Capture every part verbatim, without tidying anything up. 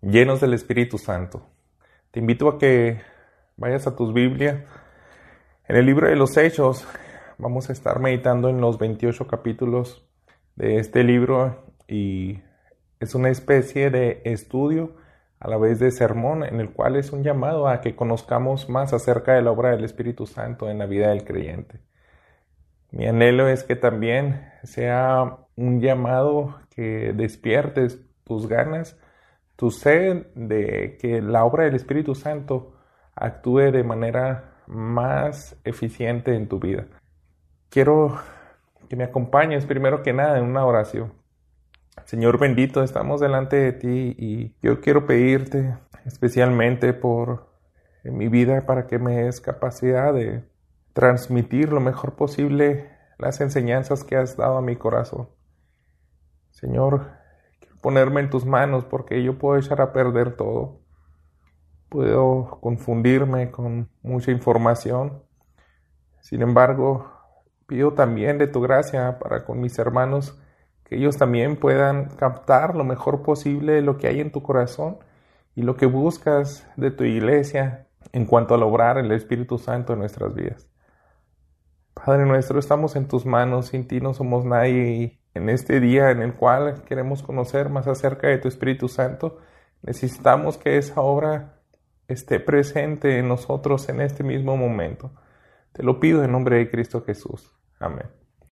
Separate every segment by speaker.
Speaker 1: llenos del Espíritu Santo. Te invito a que vayas a tus Biblias. En el libro de los Hechos vamos a estar meditando en los veintiocho capítulos de este libro y es una especie de estudio a la vez de sermón en el cual es un llamado a que conozcamos más acerca de la obra del Espíritu Santo en la vida del creyente. Mi anhelo es que también sea un llamado que despiertes tus ganas, tu sed de que la obra del Espíritu Santo actúe de manera más eficiente en tu vida. Quiero que me acompañes primero que nada en una oración. Señor bendito, estamos delante de ti y yo quiero pedirte especialmente por mi vida para que me des capacidad de transmitir lo mejor posible las enseñanzas que has dado a mi corazón. Señor, quiero ponerme en tus manos porque yo puedo echar a perder todo. Puedo confundirme con mucha información. Sin embargo, pido también de tu gracia para con mis hermanos que ellos también puedan captar lo mejor posible lo que hay en tu corazón y lo que buscas de tu iglesia en cuanto al obrar el Espíritu Santo en nuestras vidas. Padre nuestro, estamos en tus manos, sin ti no somos nadie y en este día en el cual queremos conocer más acerca de tu Espíritu Santo, necesitamos que esa obra esté presente en nosotros en este mismo momento. Te lo pido en nombre de Cristo Jesús. Amén.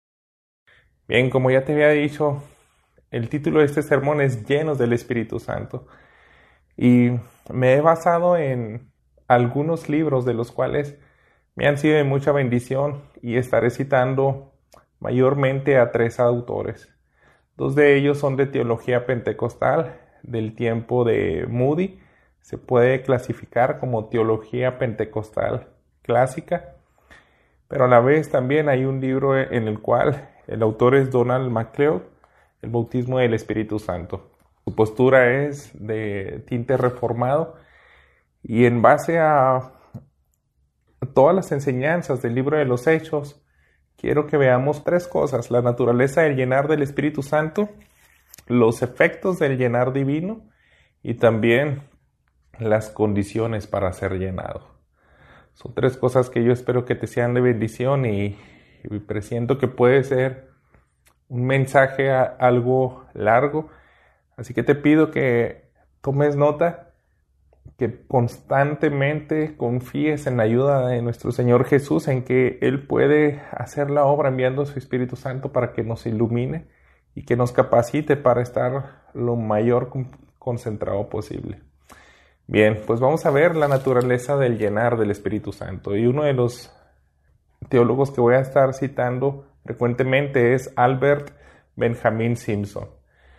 Speaker 1: Bien, como ya te había dicho, el título de este sermón es Llenos del Espíritu Santo. Y me he basado en algunos libros de los cuales me han sido de mucha bendición y estaré citando mayormente a tres autores. Dos de ellos son de teología pentecostal del tiempo de Moody. Se puede clasificar como teología pentecostal clásica. Pero a la vez también hay un libro en el cual el autor es Donald MacLeod, El bautismo del Espíritu Santo. Su postura es de tinte reformado y en base a todas las enseñanzas del libro de los Hechos, quiero que veamos tres cosas: la naturaleza del llenar del Espíritu Santo, los efectos del llenar divino y también las condiciones para ser llenado. Son tres cosas que yo espero que te sean de bendición y, y presiento que puede ser un mensaje a, algo largo. Así que te pido que tomes nota, que constantemente confíes en la ayuda de nuestro Señor Jesús, en que Él puede hacer la obra enviando su Espíritu Santo para que nos ilumine y que nos capacite para estar lo mayor concentrado posible. Bien, pues vamos a ver la naturaleza del llenar del Espíritu Santo. Y uno de los teólogos que voy a estar citando frecuentemente es Albert Benjamin Simpson.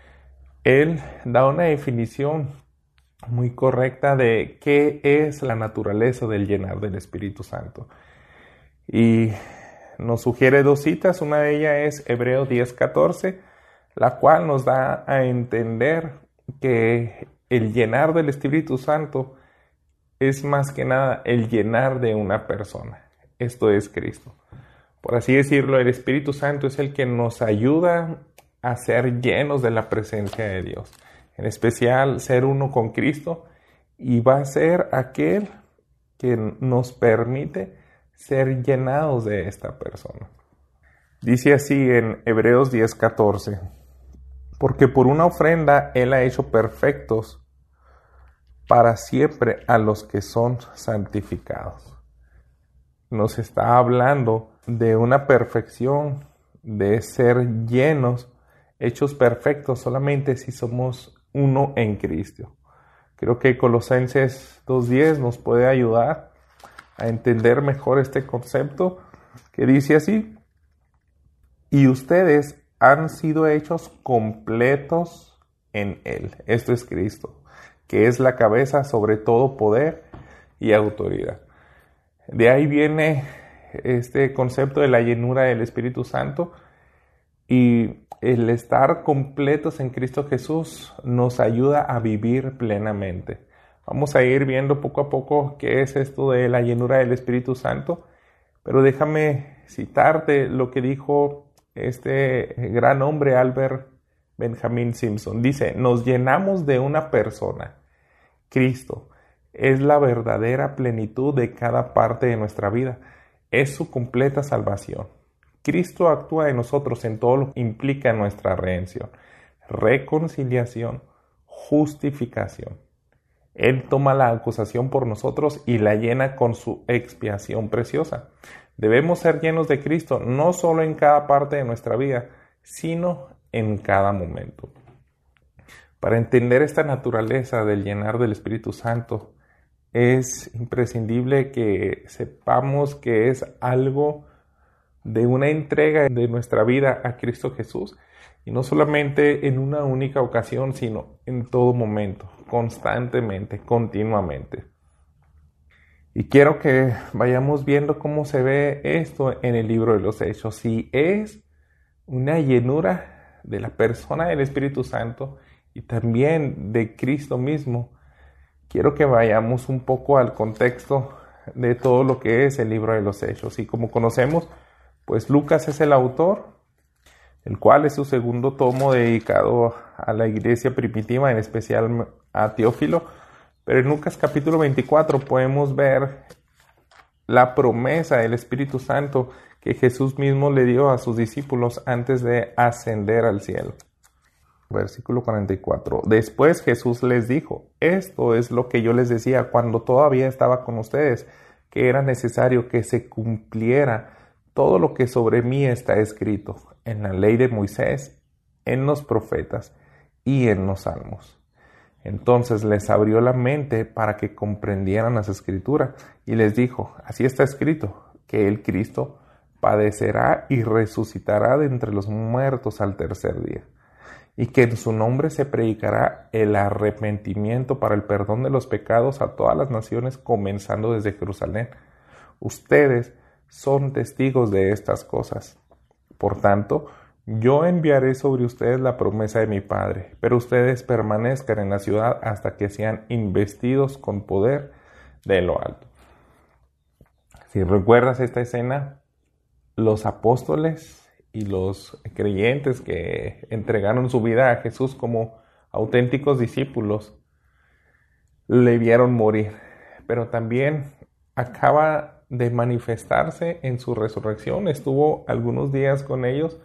Speaker 1: Él da una definición muy correcta de qué es la naturaleza del llenar del Espíritu Santo. Y nos sugiere dos citas. Una de ellas es Hebreos diez catorce, la cual nos da a entender que el llenar del Espíritu Santo es más que nada el llenar de una persona. Esto es Cristo. Por así decirlo, el Espíritu Santo es el que nos ayuda a ser llenos de la presencia de Dios. En especial, ser uno con Cristo, y va a ser aquel que nos permite ser llenados de esta persona. Dice así en Hebreos diez catorce: porque por una ofrenda Él ha hecho perfectos para siempre a los que son santificados. Nos está hablando de una perfección, de ser llenos, hechos perfectos solamente si somos uno en Cristo. Creo que Colosenses dos diez nos puede ayudar a entender mejor este concepto, que dice así: y ustedes han sido hechos completos en Él. Esto es Cristo, que es la cabeza sobre todo poder y autoridad. De ahí viene este concepto de la llenura del Espíritu Santo, y el estar completos en Cristo Jesús nos ayuda a vivir plenamente. Vamos a ir viendo poco a poco qué es esto de la llenura del Espíritu Santo, pero déjame citarte lo que dijo este gran hombre Albert Benjamin Simpson. Dice: nos llenamos de una persona, Cristo es la verdadera plenitud de cada parte de nuestra vida. Es su completa salvación. Cristo actúa en nosotros en todo lo que implica nuestra redención, reconciliación, justificación. Él toma la acusación por nosotros y la llena con su expiación preciosa. Debemos ser llenos de Cristo no solo en cada parte de nuestra vida, sino en cada momento. Para entender esta naturaleza del llenar del Espíritu Santo, es imprescindible que sepamos que es algo de una entrega de nuestra vida a Cristo Jesús, y no solamente en una única ocasión, sino en todo momento, constantemente, continuamente. Y quiero que vayamos viendo cómo se ve esto en el libro de los Hechos. Si es una llenura de la persona del Espíritu Santo y también de Cristo mismo, quiero que vayamos un poco al contexto de todo lo que es el libro de los Hechos. Y como conocemos, pues Lucas es el autor, el cual es su segundo tomo dedicado a la iglesia primitiva, en especial a Teófilo. Pero en Lucas capítulo veinticuatro podemos ver la promesa del Espíritu Santo que Jesús mismo le dio a sus discípulos antes de ascender al cielo. Versículo cuarenta y cuatro. Después Jesús les dijo: esto es lo que yo les decía cuando todavía estaba con ustedes, que era necesario que se cumpliera todo lo que sobre mí está escrito en la ley de Moisés, en los profetas y en los salmos. Entonces les abrió la mente para que comprendieran las escrituras y les dijo: así está escrito, que el Cristo padecerá y resucitará de entre los muertos al tercer día, y que en su nombre se predicará el arrepentimiento para el perdón de los pecados a todas las naciones, comenzando desde Jerusalén. Ustedes son testigos de estas cosas. Por tanto, yo enviaré sobre ustedes la promesa de mi Padre, pero ustedes permanezcan en la ciudad hasta que sean investidos con poder de lo alto. Si recuerdas esta escena, los apóstoles y los creyentes que entregaron su vida a Jesús como auténticos discípulos le vieron morir, pero también acaba de manifestarse en su resurrección. Estuvo algunos días con ellos,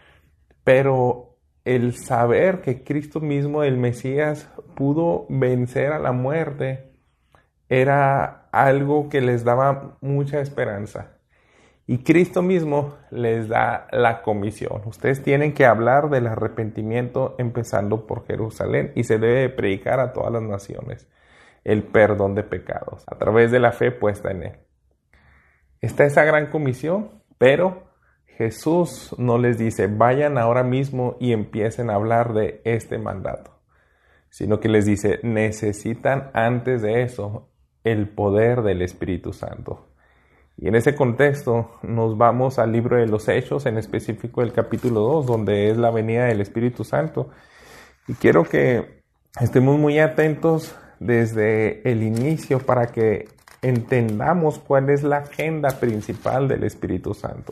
Speaker 1: pero el saber que Cristo mismo, el Mesías, pudo vencer a la muerte era algo que les daba mucha esperanza. Y Cristo mismo les da la comisión. Ustedes tienen que hablar del arrepentimiento empezando por Jerusalén y se debe predicar a todas las naciones el perdón de pecados a través de la fe puesta en Él. Está esa gran comisión, pero Jesús no les dice: vayan ahora mismo y empiecen a hablar de este mandato, sino que les dice: necesitan antes de eso el poder del Espíritu Santo. Y en ese contexto nos vamos al libro de los Hechos, en específico el capítulo dos, donde es la venida del Espíritu Santo. Y quiero que estemos muy atentos desde el inicio para que entendamos cuál es la agenda principal del Espíritu Santo.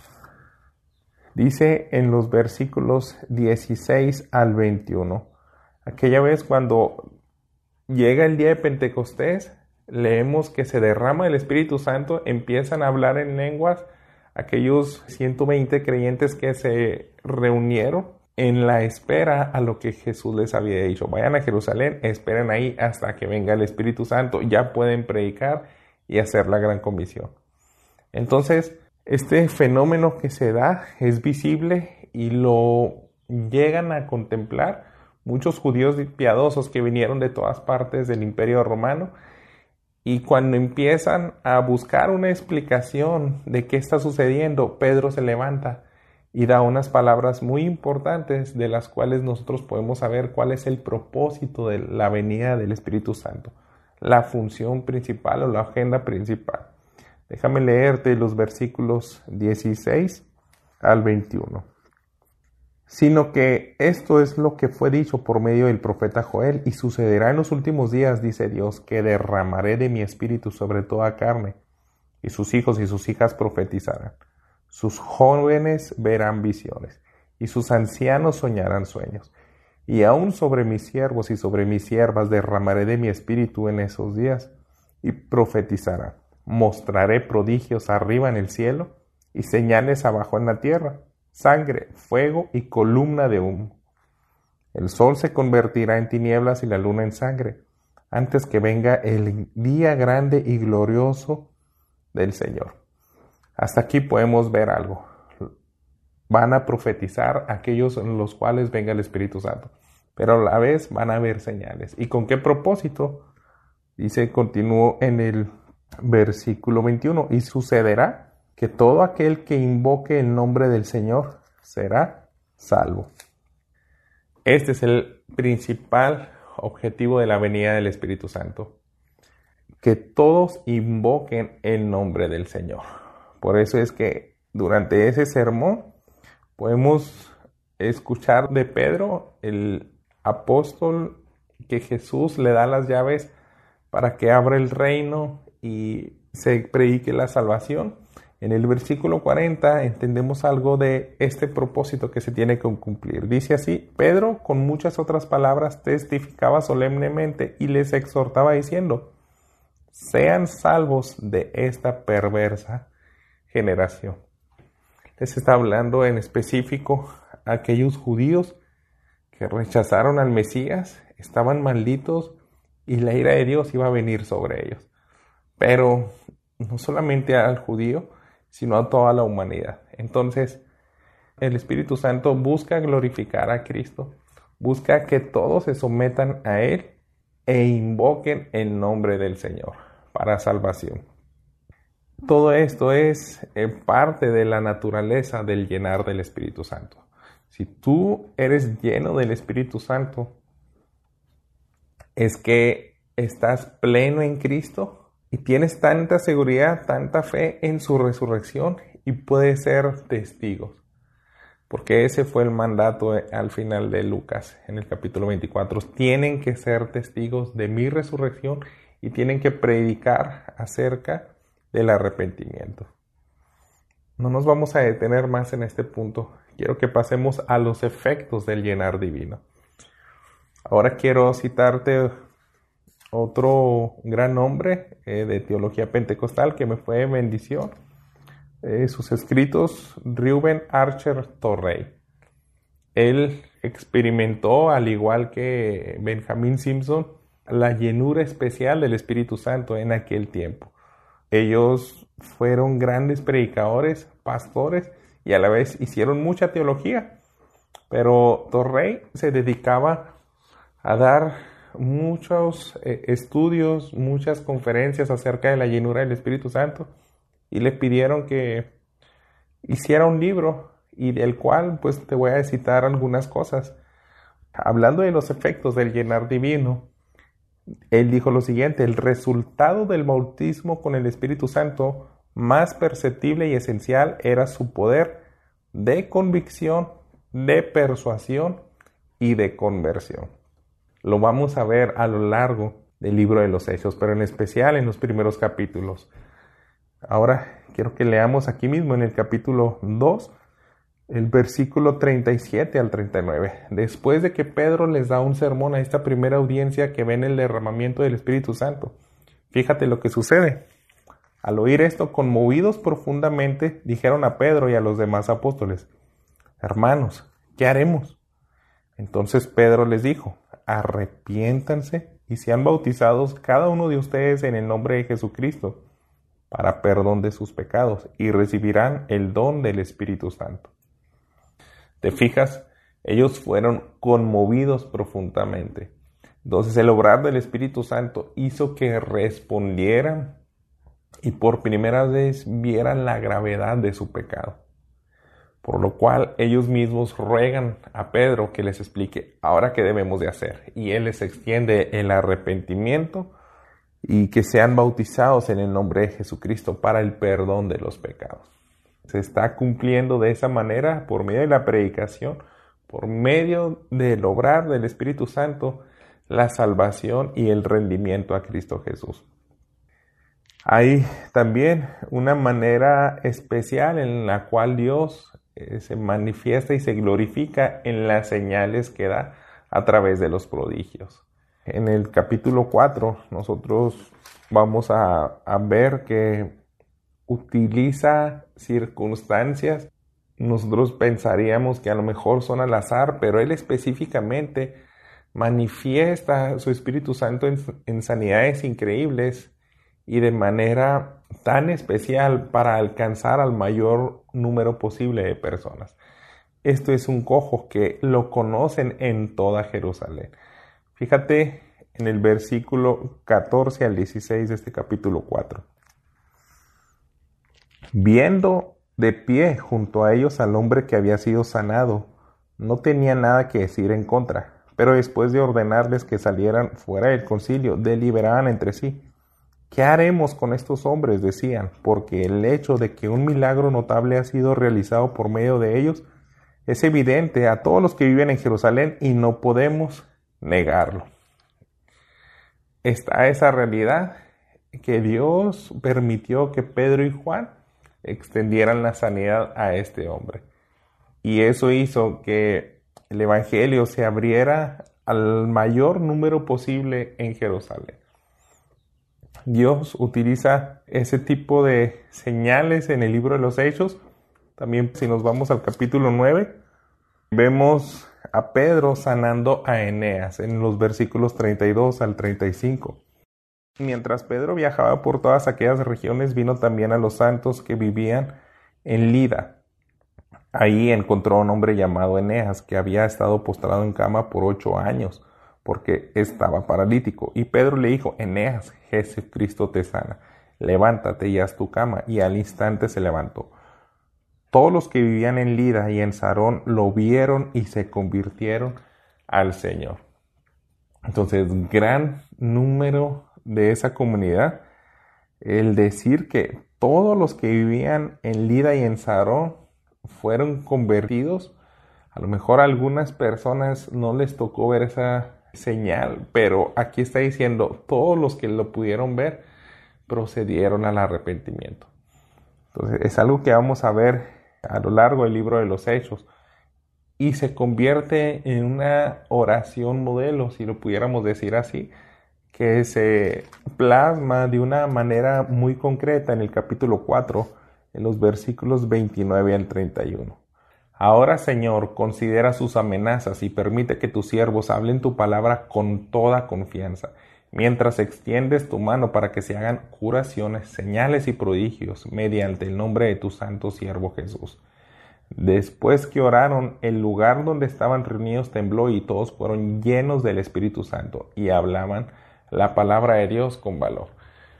Speaker 1: Dice en los versículos dieciséis al veintiuno, aquella vez cuando llega el día de Pentecostés, leemos que se derrama el Espíritu Santo, empiezan a hablar en lenguas aquellos ciento veinte creyentes que se reunieron en la espera a lo que Jesús les había dicho. Vayan a Jerusalén, esperen ahí hasta que venga el Espíritu Santo, ya pueden predicar y hacer la gran comisión. Entonces, este fenómeno que se da es visible y lo llegan a contemplar muchos judíos piadosos que vinieron de todas partes del Imperio Romano. Y cuando empiezan a buscar una explicación de qué está sucediendo, Pedro se levanta y da unas palabras muy importantes de las cuales nosotros podemos saber cuál es el propósito de la venida del Espíritu Santo, la función principal o la agenda principal. Déjame leerte los versículos dieciséis al veintiuno. Sino que esto es lo que fue dicho por medio del profeta Joel, y sucederá en los últimos días, dice Dios, que derramaré de mi espíritu sobre toda carne, y sus hijos y sus hijas profetizarán, sus jóvenes verán visiones, y sus ancianos soñarán sueños, Y aún sobre mis siervos y sobre mis siervas derramaré de mi espíritu en esos días, y profetizarán. Mostraré prodigios arriba en el cielo y señales abajo en la tierra, sangre, fuego y columna de humo. El sol se convertirá en tinieblas y la luna en sangre, antes que venga el día grande y glorioso del Señor. Hasta aquí podemos ver algo. Van a profetizar aquellos en los cuales venga el Espíritu Santo, pero a la vez van a haber señales. ¿Y con qué propósito? Dice, continuó en el versículo veintiuno, y sucederá que todo aquel que invoque el nombre del Señor será salvo. Este es el principal objetivo de la venida del Espíritu Santo, que todos invoquen el nombre del Señor. Por eso es que durante ese sermón podemos escuchar de Pedro, el apóstol, que Jesús le da las llaves para que abra el reino y se predique la salvación. En el versículo cuarenta entendemos algo de este propósito que se tiene que cumplir. Dice así: Pedro, con muchas otras palabras, testificaba solemnemente y les exhortaba diciendo: sean salvos de esta perversa generación. Les está hablando en específico a aquellos judíos que rechazaron al Mesías, estaban malditos y la ira de Dios iba a venir sobre ellos. Pero no solamente al judío, sino a toda la humanidad. Entonces, el Espíritu Santo busca glorificar a Cristo, busca que todos se sometan a Él e invoquen el nombre del Señor para salvación. Todo esto es eh, parte de la naturaleza del llenar del Espíritu Santo. Si tú eres lleno del Espíritu Santo, es que estás pleno en Cristo y tienes tanta seguridad, tanta fe en su resurrección y puedes ser testigos. Porque ese fue el mandato al final de Lucas, en el capítulo veinticuatro. Tienen que ser testigos de mi resurrección y tienen que predicar acerca del arrepentimiento. No nos vamos a detener más en este punto. Quiero que pasemos a los efectos del llenar divino. Ahora quiero citarte otro gran hombre eh, de teología pentecostal que me fue bendición. Eh, sus escritos, Reuben Archer Torrey. Él experimentó, al igual que Benjamin Simpson, la llenura especial del Espíritu Santo en aquel tiempo. Ellos fueron grandes predicadores, pastores, y a la vez hicieron mucha teología. Pero Torrey se dedicaba a dar muchos eh, estudios, muchas conferencias acerca de la llenura del Espíritu Santo, y le pidieron que hiciera un libro, y del cual pues te voy a citar algunas cosas. Hablando de los efectos del llenar divino, él dijo lo siguiente: el resultado del bautismo con el Espíritu Santo más perceptible y esencial era su poder de convicción, de persuasión y de conversión. Lo vamos a ver a lo largo del libro de los Hechos, pero en especial en los primeros capítulos. Ahora quiero que leamos aquí mismo en el capítulo dos, el versículo treinta y siete al treinta y nueve. Después de que Pedro les da un sermón a esta primera audiencia que ven el derramamiento del Espíritu Santo, fíjate lo que sucede. Al oír esto, conmovidos profundamente, dijeron a Pedro y a los demás apóstoles: hermanos, ¿qué haremos? Entonces Pedro les dijo: arrepiéntanse y sean bautizados cada uno de ustedes en el nombre de Jesucristo para perdón de sus pecados, y recibirán el don del Espíritu Santo. ¿Te fijas? Ellos fueron conmovidos profundamente. Entonces el obrar del Espíritu Santo hizo que respondieran y por primera vez vieran la gravedad de su pecado. Por lo cual ellos mismos ruegan a Pedro que les explique ahora qué debemos de hacer. Y él les extiende el arrepentimiento y que sean bautizados en el nombre de Jesucristo para el perdón de los pecados. Se está cumpliendo de esa manera por medio de la predicación, por medio del obrar del Espíritu Santo, la salvación y el rendimiento a Cristo Jesús. Hay también una manera especial en la cual Dios eh, se manifiesta y se glorifica en las señales que da a través de los prodigios. En el capítulo cuatro nosotros vamos a, a ver que utiliza circunstancias. Nosotros pensaríamos que a lo mejor son al azar, pero él específicamente manifiesta su Espíritu Santo en, en sanidades increíbles y de manera tan especial para alcanzar al mayor número posible de personas. Esto es un cojo que lo conocen en toda Jerusalén. Fíjate en el versículo catorce al dieciséis de este capítulo cuatro. Viendo de pie junto a ellos al hombre que había sido sanado, no tenía nada que decir en contra, pero después de ordenarles que salieran fuera del concilio, deliberaban entre sí. ¿Qué haremos con estos hombres?, decían, porque el hecho de que un milagro notable ha sido realizado por medio de ellos es evidente a todos los que viven en Jerusalén y no podemos negarlo. Está esa realidad que Dios permitió que Pedro y Juan extendieran la sanidad a este hombre. Y eso hizo que el evangelio se abriera al mayor número posible en Jerusalén. Dios utiliza ese tipo de señales en el libro de los Hechos. También si nos vamos al capítulo nueve, vemos a Pedro sanando a Eneas en los versículos treinta y dos al treinta y cinco. Mientras Pedro viajaba por todas aquellas regiones, vino también a los santos que vivían en Lida. Ahí encontró a un hombre llamado Eneas, que había estado postrado en cama por ocho años, porque estaba paralítico. Y Pedro le dijo: Eneas, Jesucristo te sana, levántate y haz tu cama. Y al instante se levantó. Todos los que vivían en Lida y en Sarón lo vieron y se convirtieron al Señor. Entonces, gran número de esa comunidad, el decir que todos los que vivían en Lida y en Sarón fueron convertidos. A lo mejor a algunas personas no les tocó ver esa señal, pero aquí está diciendo todos los que lo pudieron ver procedieron al arrepentimiento. Entonces es algo que vamos a ver a lo largo del libro de los Hechos y se convierte en una oración modelo, si lo pudiéramos decir así, que se plasma de una manera muy concreta en el capítulo cuatro, en los versículos veintinueve al treinta y uno. Ahora, Señor, considera sus amenazas y permite que tus siervos hablen tu palabra con toda confianza, mientras extiendes tu mano para que se hagan curaciones, señales y prodigios mediante el nombre de tu santo siervo Jesús. Después que oraron, el lugar donde estaban reunidos tembló y todos fueron llenos del Espíritu Santo y hablaban la palabra de Dios con valor.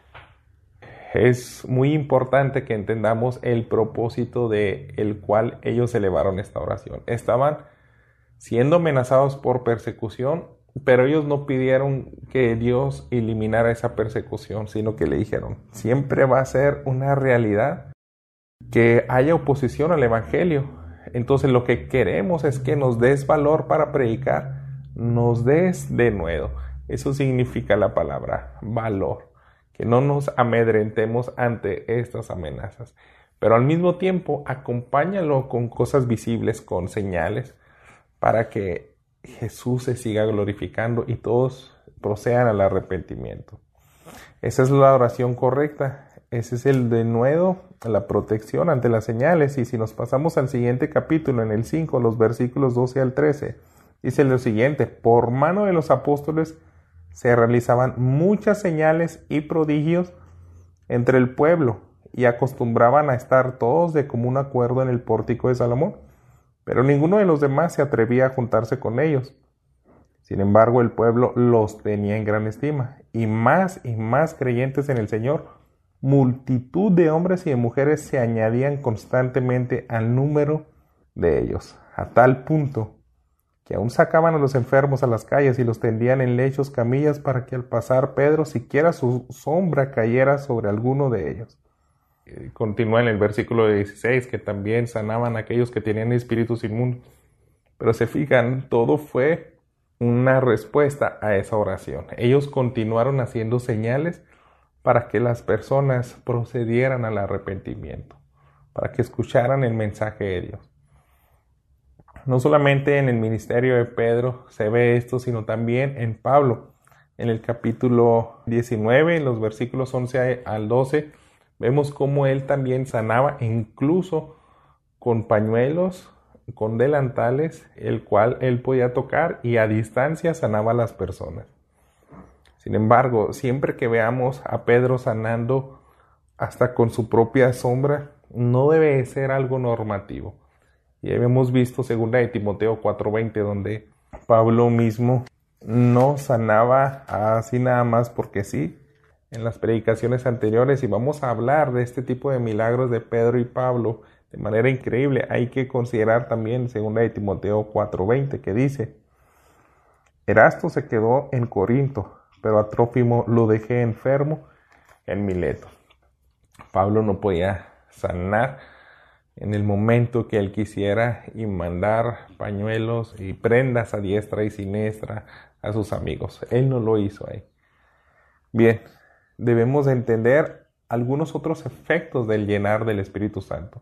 Speaker 1: Es muy importante que entendamos el propósito de el cual ellos elevaron esta oración. Estaban siendo amenazados por persecución, pero ellos no pidieron que Dios eliminara esa persecución, sino que le dijeron: siempre va a ser una realidad que haya oposición al Evangelio. Entonces lo que queremos es que nos des valor para predicar, nos des de nuevo. Eso significa la palabra valor, que no nos amedrentemos ante estas amenazas, pero al mismo tiempo acompáñalo con cosas visibles, con señales, para que Jesús se siga glorificando y todos procedan al arrepentimiento. Esa es la oración correcta, ese es el denuedo, la protección ante las señales. Y si nos pasamos al siguiente capítulo, en el cinco, los versículos doce al trece, dice lo siguiente: por mano de los apóstoles se realizaban muchas señales y prodigios entre el pueblo, y acostumbraban a estar todos de común acuerdo en el pórtico de Salomón, pero ninguno de los demás se atrevía a juntarse con ellos. Sin embargo, el pueblo los tenía en gran estima, y más y más creyentes en el Señor, multitud de hombres y de mujeres se añadían constantemente al número de ellos, a tal punto que aún sacaban a los enfermos a las calles y los tendían en lechos, camillas, para que al pasar Pedro siquiera su sombra cayera sobre alguno de ellos. Continúa en el versículo dieciséis, que también sanaban a aquellos que tenían espíritus inmundos. Pero se fijan, todo fue una respuesta a esa oración. Ellos continuaron haciendo señales para que las personas procedieran al arrepentimiento, para que escucharan el mensaje de Dios. No solamente en el ministerio de Pedro se ve esto, sino también en Pablo. En el capítulo diecinueve, en los versículos once al doce, vemos cómo él también sanaba, incluso con pañuelos, con delantales, el cual él podía tocar y a distancia sanaba a las personas. Sin embargo, siempre que veamos a Pedro sanando hasta con su propia sombra, no debe ser algo normativo. Y hemos visto segunda de Timoteo cuatro veinte, donde Pablo mismo no sanaba así nada más porque sí, en las predicaciones anteriores, y vamos a hablar de este tipo de milagros de Pedro y Pablo de manera increíble. Hay que considerar también segunda de Timoteo cuatro veinte, que dice: Erasto se quedó en Corinto, pero a Trófimo lo dejé enfermo en Mileto. Pablo no podía sanar en el momento que él quisiera y mandar pañuelos y prendas a diestra y siniestra a sus amigos. Él no lo hizo ahí. Bien, debemos entender algunos otros efectos del llenar del Espíritu Santo.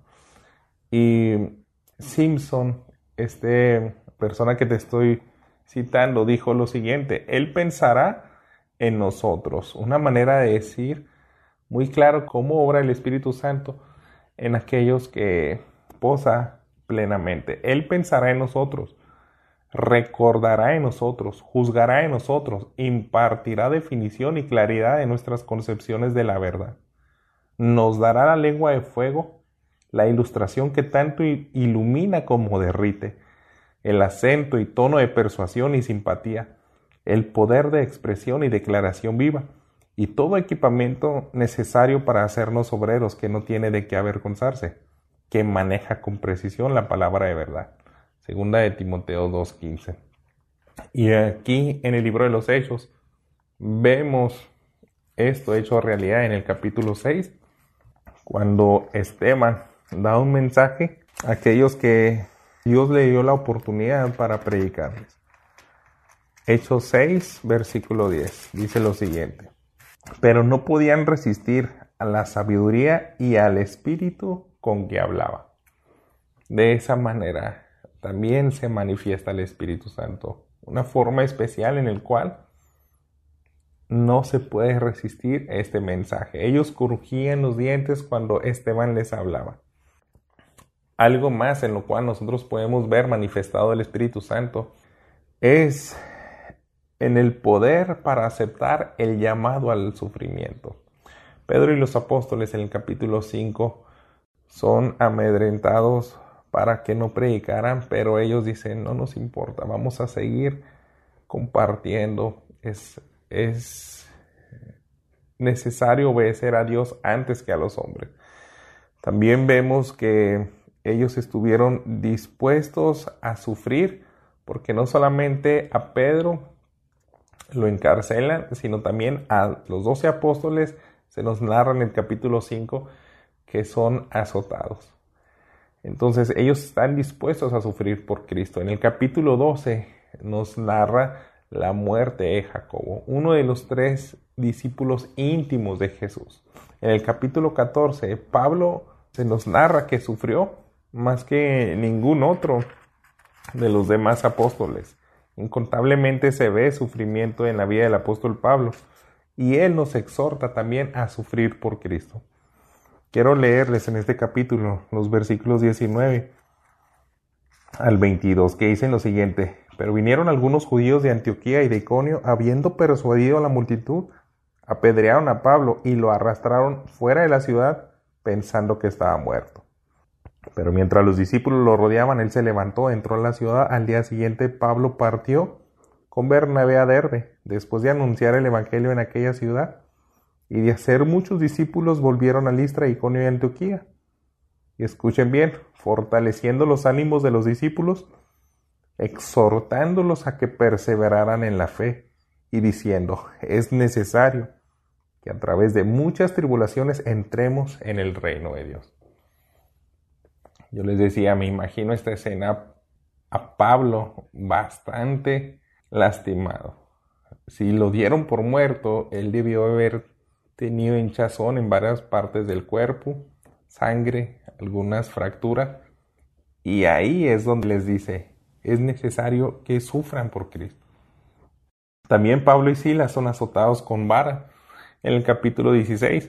Speaker 1: Y Simpson, este persona que te estoy citando, dijo lo siguiente: Él pensará en nosotros. Una manera de decir muy claro cómo obra el Espíritu Santo en aquellos que posa plenamente. Él pensará en nosotros, recordará en nosotros, juzgará en nosotros, impartirá definición y claridad en nuestras concepciones de la verdad. Nos dará la lengua de fuego, la ilustración que tanto ilumina como derrite, el acento y tono de persuasión y simpatía, el poder de expresión y declaración viva, y todo equipamiento necesario para hacernos obreros que no tiene de qué avergonzarse, que maneja con precisión la palabra de verdad. Segunda de Timoteo dos quince. Y aquí en el libro de los Hechos vemos esto hecho realidad en el capítulo seis, cuando Esteban da un mensaje a aquellos que Dios le dio la oportunidad para predicarles. Hechos seis, versículo diez, dice lo siguiente: Pero no podían resistir a la sabiduría y al espíritu con que hablaba. De esa manera también se manifiesta el Espíritu Santo, una forma especial en la cual no se puede resistir este mensaje. Ellos crujían los dientes cuando Esteban les hablaba. Algo más en lo cual nosotros podemos ver manifestado el Espíritu Santo es en el poder para aceptar el llamado al sufrimiento. Pedro y los apóstoles en el capítulo cinco son amedrentados para que no predicaran, pero ellos dicen: no nos importa, vamos a seguir compartiendo. Es, es necesario obedecer a Dios antes que a los hombres. También vemos que ellos estuvieron dispuestos a sufrir, porque no solamente a Pedro lo encarcelan, sino también a los doce apóstoles se nos narra en el capítulo cinco que son azotados. Entonces ellos están dispuestos a sufrir por Cristo. En el capítulo doce nos narra la muerte de Jacobo, uno de los tres discípulos íntimos de Jesús. En el capítulo catorce, Pablo se nos narra que sufrió más que ningún otro de los demás apóstoles. Incontablemente se ve sufrimiento en la vida del apóstol Pablo, y él nos exhorta también a sufrir por Cristo. Quiero leerles en este capítulo los versículos diecinueve al veintidós, que dicen lo siguiente: Pero vinieron algunos judíos de Antioquía y de Iconio, habiendo persuadido a la multitud, apedrearon a Pablo y lo arrastraron fuera de la ciudad, pensando que estaba muerto. Pero mientras los discípulos lo rodeaban, él se levantó, entró a la ciudad. Al día siguiente Pablo partió con Bernabé a Derbe, después de anunciar el evangelio en aquella ciudad, y de hacer muchos discípulos volvieron a Listra, Iconio y Antioquía. Y escuchen bien, fortaleciendo los ánimos de los discípulos, exhortándolos a que perseveraran en la fe, y diciendo: es necesario que a través de muchas tribulaciones entremos en el reino de Dios. Yo les decía, me imagino esta escena a Pablo bastante lastimado. Si lo dieron por muerto, él debió haber tenido hinchazón en varias partes del cuerpo, sangre, algunas fracturas. Y ahí es donde les dice: es necesario que sufran por Cristo. También Pablo y Silas son azotados con vara en el capítulo dieciséis.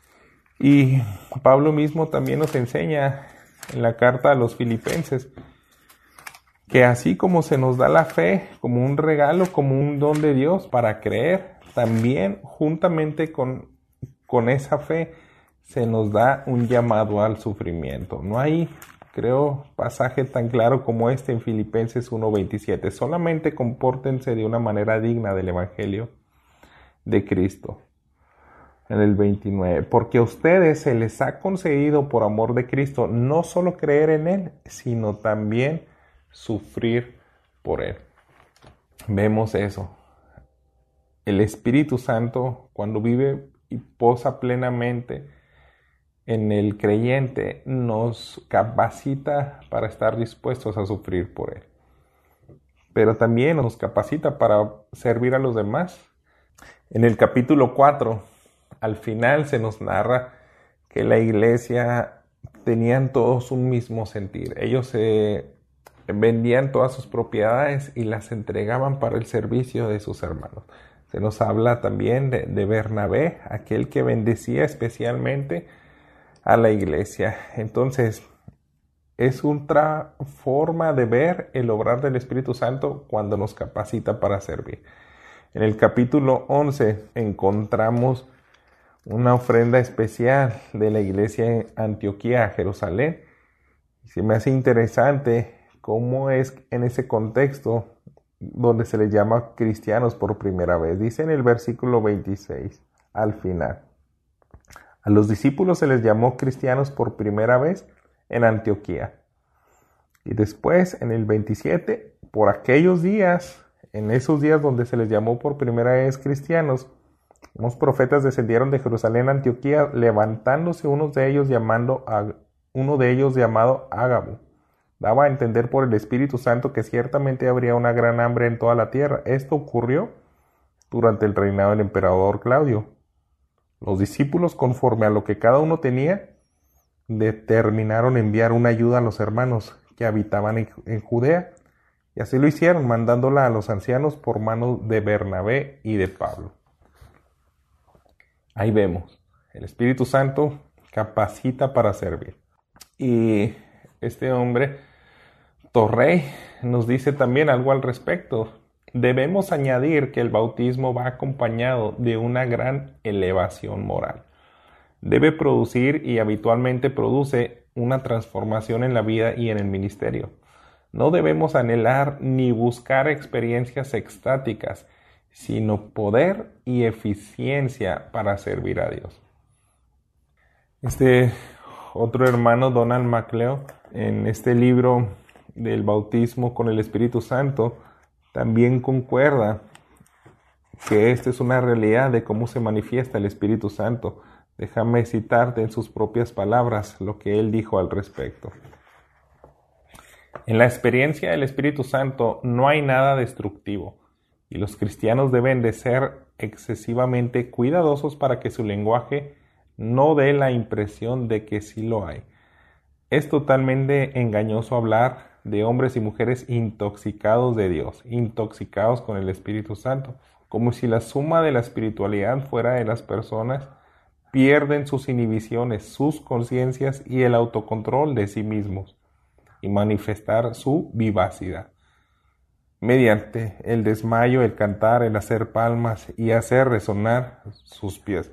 Speaker 1: Y Pablo mismo también nos enseña en la carta a los Filipenses que así como se nos da la fe como un regalo, como un don de Dios para creer, también juntamente con, con esa fe se nos da un llamado al sufrimiento. No hay, creo, pasaje tan claro como este en Filipenses uno veintisiete. Solamente compórtense de una manera digna del Evangelio de Cristo. En el veintinueve, porque a ustedes se les ha concedido por amor de Cristo no solo creer en Él, sino también sufrir por Él. Vemos eso. El Espíritu Santo, cuando vive y posa plenamente en el creyente, nos capacita para estar dispuestos a sufrir por Él. Pero también nos capacita para servir a los demás. En el capítulo cuatro, al final se nos narra que la iglesia tenían todos un mismo sentir. Ellos se vendían todas sus propiedades y las entregaban para el servicio de sus hermanos. Se nos habla también de, de Bernabé, aquel que bendecía especialmente a la iglesia. Entonces, es otra forma de ver el obrar del Espíritu Santo cuando nos capacita para servir. En el capítulo once encontramos una ofrenda especial de la iglesia en Antioquía, Jerusalén. Se me hace interesante cómo es en ese contexto donde se les llama cristianos por primera vez. Dice en el versículo veintiséis, al final: a los discípulos se les llamó cristianos por primera vez en Antioquía. Y después, en el veintisiete, por aquellos días, en esos días donde se les llamó por primera vez cristianos, unos profetas descendieron de Jerusalén a Antioquía, levantándose unos de ellos llamando a, uno de ellos llamado Ágabo. Daba a entender por el Espíritu Santo que ciertamente habría una gran hambre en toda la tierra. Esto ocurrió durante el reinado del emperador Claudio. Los discípulos, conforme a lo que cada uno tenía, determinaron enviar una ayuda a los hermanos que habitaban en, en Judea, y así lo hicieron, mandándola a los ancianos por mano de Bernabé y de Pablo. Ahí vemos, el Espíritu Santo capacita para servir. Y este hombre, Torrey, nos dice también algo al respecto. Debemos añadir que el bautismo va acompañado de una gran elevación moral. Debe producir y habitualmente produce una transformación en la vida y en el ministerio. No debemos anhelar ni buscar experiencias extáticas, sino poder y eficiencia para servir a Dios. Este otro hermano, Donald MacLeod, en este libro del bautismo con el Espíritu Santo, también concuerda que esta es una realidad de cómo se manifiesta el Espíritu Santo. Déjame citarte en sus propias palabras lo que él dijo al respecto. En la experiencia del Espíritu Santo no hay nada destructivo, y los cristianos deben de ser excesivamente cuidadosos para que su lenguaje no dé la impresión de que sí lo hay. Es totalmente engañoso hablar de hombres y mujeres intoxicados de Dios, intoxicados con el Espíritu Santo, como si la suma de la espiritualidad fuera de las personas pierden sus inhibiciones, sus conciencias y el autocontrol de sí mismos, y manifestar su vivacidad mediante el desmayo, el cantar, el hacer palmas y hacer resonar sus pies.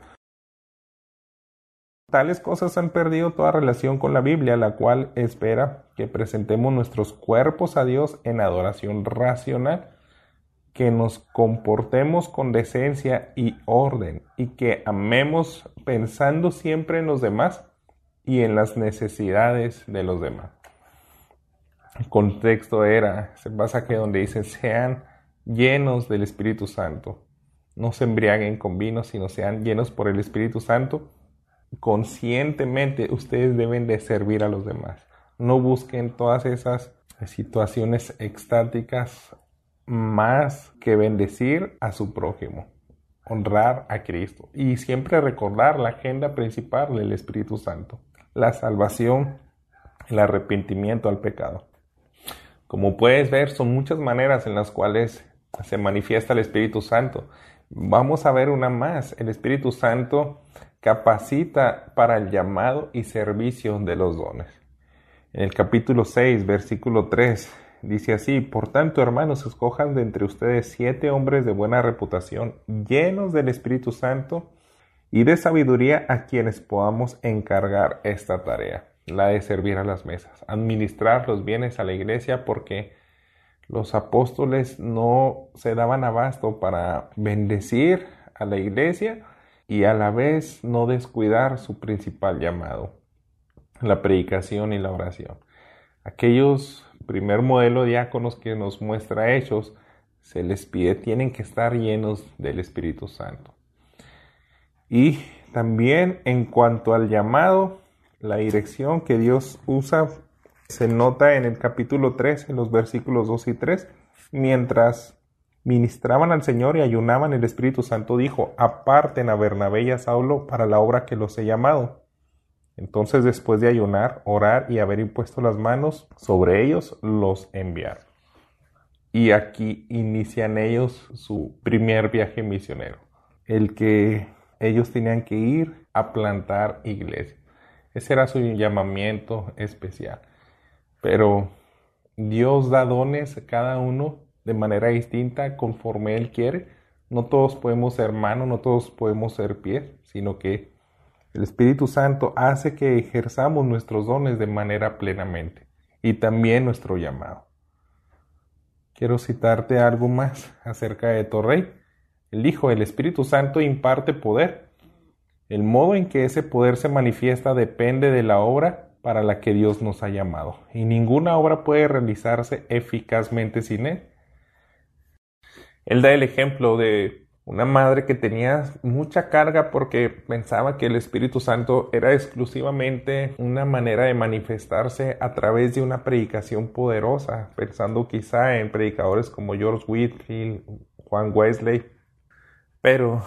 Speaker 1: Tales cosas han perdido toda relación con la Biblia, la cual espera que presentemos nuestros cuerpos a Dios en adoración racional, que nos comportemos con decencia y orden, y que amemos pensando siempre en los demás y en las necesidades de los demás. El contexto era ese pasaje donde dice: sean llenos del Espíritu Santo, no se embriaguen con vino, sino sean llenos por el Espíritu Santo. Conscientemente ustedes deben de servir a los demás. No busquen todas esas situaciones extáticas más que bendecir a su prójimo, honrar a Cristo y siempre recordar la agenda principal del Espíritu Santo: la salvación, el arrepentimiento al pecado. Como puedes ver, son muchas maneras en las cuales se manifiesta el Espíritu Santo. Vamos a ver una más. El Espíritu Santo capacita para el llamado y servicio de los dones. En el capítulo seis, versículo tres, dice así: por tanto, hermanos, escojan de entre ustedes siete hombres de buena reputación, llenos del Espíritu Santo y de sabiduría, a quienes podamos encargar esta tarea, la de servir a las mesas, administrar los bienes a la iglesia, porque los apóstoles no se daban abasto para bendecir a la iglesia y a la vez no descuidar su principal llamado, la predicación y la oración. Aquellos primer modelo diáconos que nos muestra Hechos, se les pide, tienen que estar llenos del Espíritu Santo. Y también en cuanto al llamado, la dirección que Dios usa se nota en el capítulo tres, en los versículos dos y tres. Mientras ministraban al Señor y ayunaban, el Espíritu Santo dijo: aparten a Bernabé y a Saulo para la obra que los he llamado. Entonces, después de ayunar, orar y haber impuesto las manos sobre ellos, los enviaron. Y aquí inician ellos su primer viaje misionero, el que ellos tenían que ir a plantar iglesia. Ese era su llamamiento especial. Pero Dios da dones a cada uno de manera distinta conforme Él quiere. No todos podemos ser manos, no todos podemos ser pies, sino que el Espíritu Santo hace que ejerzamos nuestros dones de manera plenamente y también nuestro llamado. Quiero citarte algo más acerca de Torrey. Él dijo: el Espíritu Santo imparte poder. El modo en que ese poder se manifiesta depende de la obra para la que Dios nos ha llamado, y ninguna obra puede realizarse eficazmente sin Él. Él da el ejemplo de una madre que tenía mucha carga porque pensaba que el Espíritu Santo era exclusivamente una manera de manifestarse a través de una predicación poderosa, pensando quizá en predicadores como George Whitefield, Juan Wesley. Pero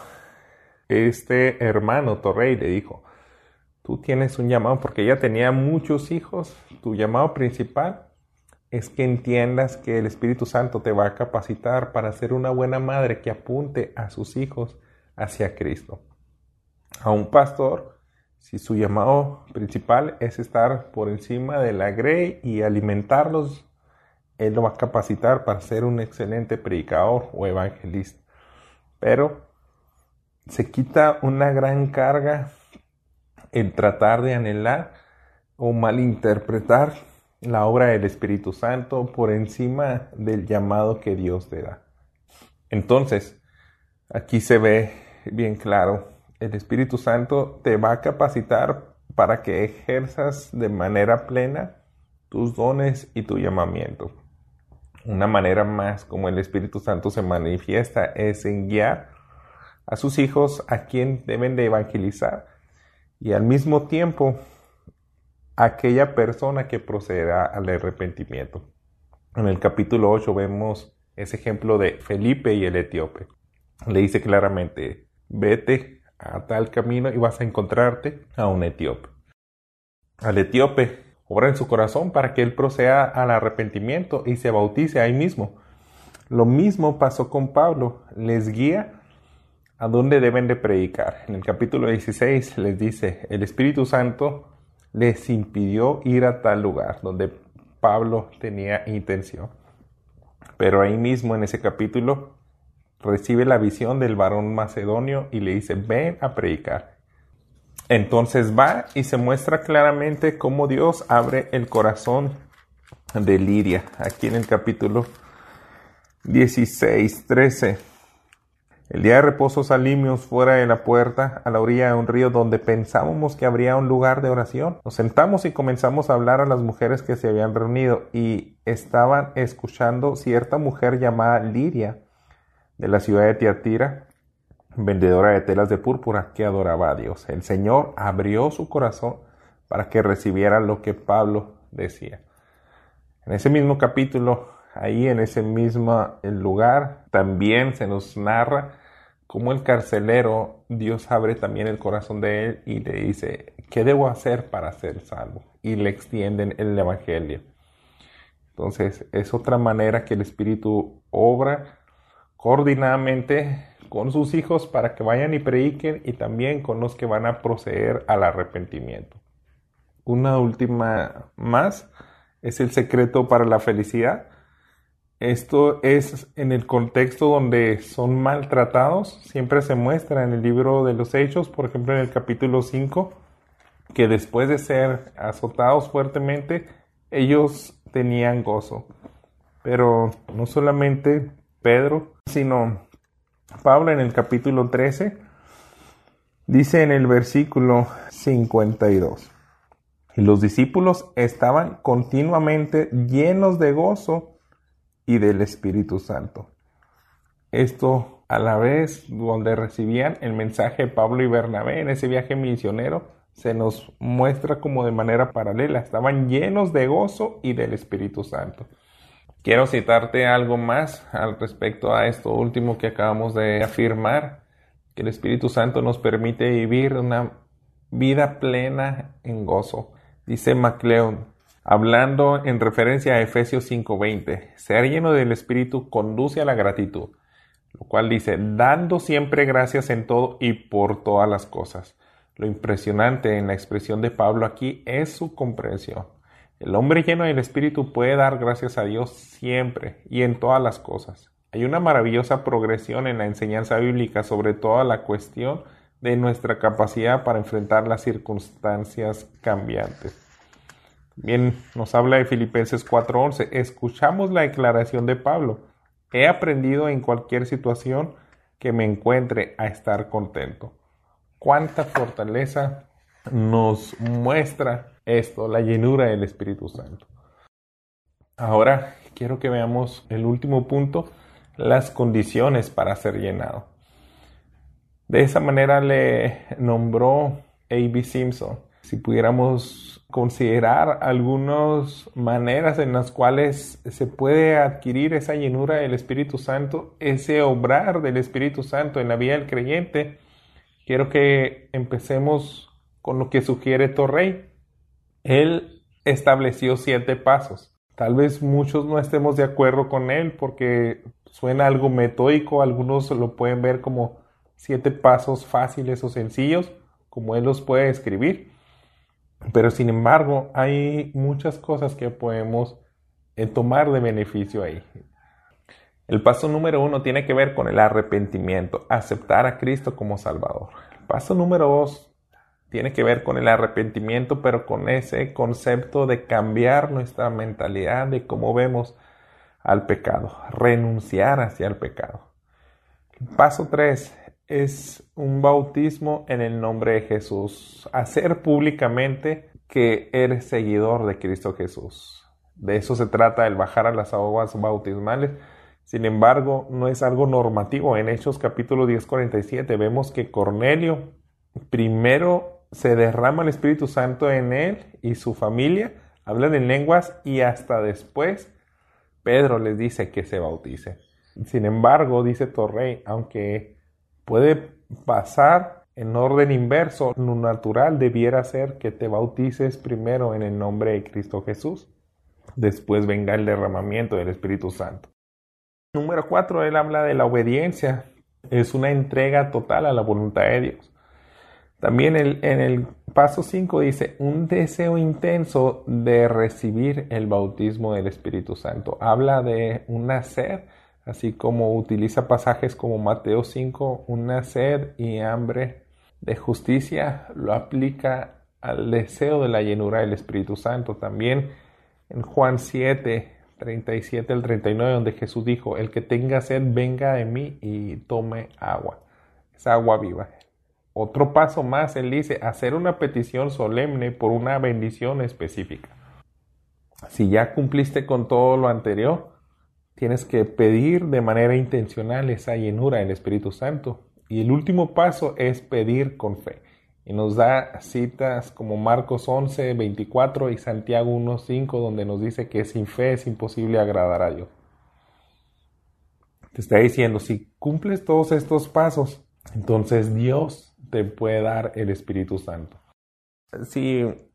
Speaker 1: este hermano Torrey le dijo: tú tienes un llamado, porque ella tenía muchos hijos. Tu llamado principal es que entiendas que el Espíritu Santo te va a capacitar para ser una buena madre que apunte a sus hijos hacia Cristo. A un pastor, si su llamado principal es estar por encima de la grey y alimentarlos, él lo va a capacitar para ser un excelente predicador o evangelista. Pero se quita una gran carga en tratar de anhelar o malinterpretar la obra del Espíritu Santo por encima del llamado que Dios te da. Entonces, aquí se ve bien claro, el Espíritu Santo te va a capacitar para que ejerzas de manera plena tus dones y tu llamamiento. Una manera más como el Espíritu Santo se manifiesta es en guiar a sus hijos a quien deben de evangelizar, y al mismo tiempo aquella persona que procederá al arrepentimiento. En el capítulo ocho vemos ese ejemplo de Felipe y el etíope. Le dice claramente: vete a tal camino y vas a encontrarte a un etíope. Al etíope obra en su corazón para que él proceda al arrepentimiento y se bautice ahí mismo. Lo mismo pasó con Pablo, les guía a dónde deben de predicar. En el capítulo dieciséis les dice: el Espíritu Santo les impidió ir a tal lugar donde Pablo tenía intención. Pero ahí mismo en ese capítulo recibe la visión del varón macedonio y le dice: ven a predicar. Entonces va y se muestra claramente cómo Dios abre el corazón de Lidia. Aquí en el capítulo dieciséis, trece. El día de reposo salimos fuera de la puerta a la orilla de un río donde pensábamos que habría un lugar de oración. Nos sentamos y comenzamos a hablar a las mujeres que se habían reunido, y estaban escuchando cierta mujer llamada Lidia de la ciudad de Tiatira, vendedora de telas de púrpura, que adoraba a Dios. El Señor abrió su corazón para que recibiera lo que Pablo decía. En ese mismo capítulo, ahí en ese mismo lugar, también se nos narra cómo el carcelero, Dios abre también el corazón de él y le dice: ¿qué debo hacer para ser salvo? Y le extienden el evangelio. Entonces, es otra manera que el Espíritu obra coordinadamente con sus hijos para que vayan y prediquen, y también con los que van a proceder al arrepentimiento. Una última más es el secreto para la felicidad. Esto es en el contexto donde son maltratados. Siempre se muestra en el libro de los Hechos, por ejemplo en el capítulo cinco, que después de ser azotados fuertemente, ellos tenían gozo. Pero no solamente Pedro, sino Pablo en el capítulo trece, dice en el versículo cincuenta y dos, y los discípulos estaban continuamente llenos de gozo y del Espíritu Santo. Esto a la vez donde recibían el mensaje de Pablo y Bernabé en ese viaje misionero, se nos muestra como de manera paralela. Estaban llenos de gozo y del Espíritu Santo. Quiero citarte algo más al respecto a esto último que acabamos de afirmar, que el Espíritu Santo nos permite vivir una vida plena en gozo. Dice MacLeod, hablando en referencia a Efesios cinco veinte, ser lleno del Espíritu conduce a la gratitud, lo cual dice, dando siempre gracias en todo y por todas las cosas. Lo impresionante en la expresión de Pablo aquí es su comprensión. El hombre lleno del Espíritu puede dar gracias a Dios siempre y en todas las cosas. Hay una maravillosa progresión en la enseñanza bíblica sobre toda la cuestión de nuestra capacidad para enfrentar las circunstancias cambiantes. Bien, nos habla de Filipenses cuatro once. Escuchamos la declaración de Pablo. He aprendido en cualquier situación que me encuentre a estar contento. Cuánta fortaleza nos muestra esto, la llenura del Espíritu Santo. Ahora quiero que veamos el último punto, las condiciones para ser llenado. De esa manera le nombró A B Simpson. Si pudiéramos considerar algunas maneras en las cuales se puede adquirir esa llenura del Espíritu Santo, ese obrar del Espíritu Santo en la vida del creyente, quiero que empecemos con lo que sugiere Torrey. Él estableció siete pasos. Tal vez muchos no estemos de acuerdo con él porque suena algo metódico. Algunos lo pueden ver como siete pasos fáciles o sencillos, como él los puede escribir. Pero sin embargo, hay muchas cosas que podemos eh, tomar de beneficio ahí. El paso número uno tiene que ver con el arrepentimiento, aceptar a Cristo como Salvador. El paso número dos tiene que ver con el arrepentimiento, pero con ese concepto de cambiar nuestra mentalidad de cómo vemos al pecado, renunciar hacia el pecado. El paso tres es un bautismo en el nombre de Jesús, hacer públicamente que eres seguidor de Cristo Jesús. De eso se trata el bajar a las aguas bautismales. Sin embargo, no es algo normativo. En Hechos capítulo diez, cuarenta y siete vemos que Cornelio primero se derrama el Espíritu Santo en él y su familia, hablan en lenguas y hasta después Pedro les dice que se bautice. Sin embargo, dice Torrey, aunque puede pasar en orden inverso, lo natural debiera ser que te bautices primero en el nombre de Cristo Jesús. Después venga el derramamiento del Espíritu Santo. Número cuatro, él habla de la obediencia. Es una entrega total a la voluntad de Dios. También el, en el paso cinco dice, un deseo intenso de recibir el bautismo del Espíritu Santo. Habla de una sed, así como utiliza pasajes como Mateo cinco, una sed y hambre de justicia, lo aplica al deseo de la llenura del Espíritu Santo. También en Juan siete, treinta y siete al treinta y nueve, donde Jesús dijo, el que tenga sed, venga de mí y tome agua. Es agua viva. Otro paso más, él dice, hacer una petición solemne por una bendición específica. Si ya cumpliste con todo lo anterior, tienes que pedir de manera intencional esa llenura del Espíritu Santo. Y el último paso es pedir con fe. Y nos da citas como Marcos once, veinticuatro y Santiago uno, cinco, donde nos dice que sin fe es imposible agradar a Dios. Te está diciendo, si cumples todos estos pasos, entonces Dios te puede dar el Espíritu Santo. Si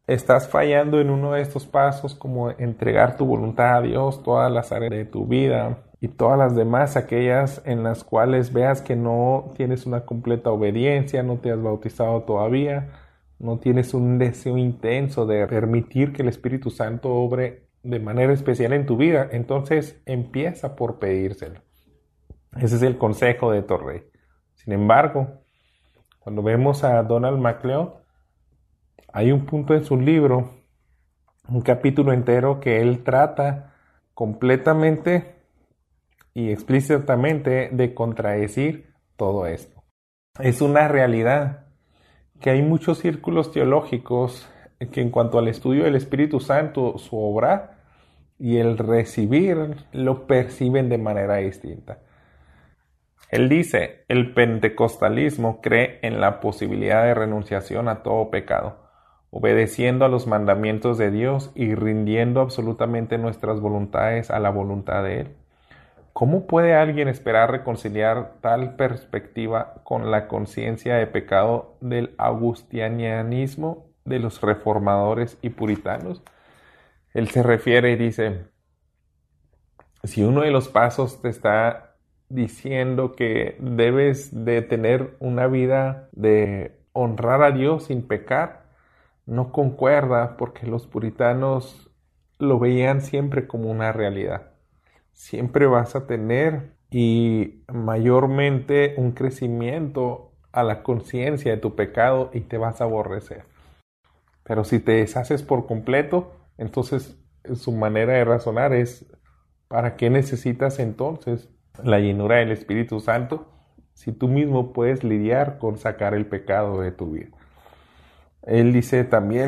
Speaker 1: estás fallando en uno de estos pasos, como entregar tu voluntad a Dios, todas las áreas de tu vida y todas las demás, aquellas en las cuales veas que no tienes una completa obediencia, no te has bautizado todavía, no tienes un deseo intenso de permitir que el Espíritu Santo obre de manera especial en tu vida, entonces empieza por pedírselo. Ese es el consejo de Torrey. Sin embargo, cuando vemos a Donald MacLeod, hay un punto en su libro, un capítulo entero que él trata completamente y explícitamente de contradecir todo esto. Es una realidad que hay muchos círculos teológicos que en cuanto al estudio del Espíritu Santo, su obra y el recibir lo perciben de manera distinta. Él dice, el pentecostalismo cree en la posibilidad de renunciación a todo pecado, obedeciendo a los mandamientos de Dios y rindiendo absolutamente nuestras voluntades a la voluntad de Él. ¿Cómo puede alguien esperar reconciliar tal perspectiva con la conciencia de pecado del agustinianismo de los reformadores y puritanos? Él se refiere y dice, si uno de los pasos te está diciendo que debes de tener una vida de honrar a Dios sin pecar, no concuerda, porque los puritanos lo veían siempre como una realidad. Siempre vas a tener y mayormente un crecimiento a la conciencia de tu pecado y te vas a aborrecer. Pero si te deshaces por completo, entonces su manera de razonar es, ¿para qué necesitas entonces la llenura del Espíritu Santo si tú mismo puedes lidiar con sacar el pecado de tu vida? Él dice también,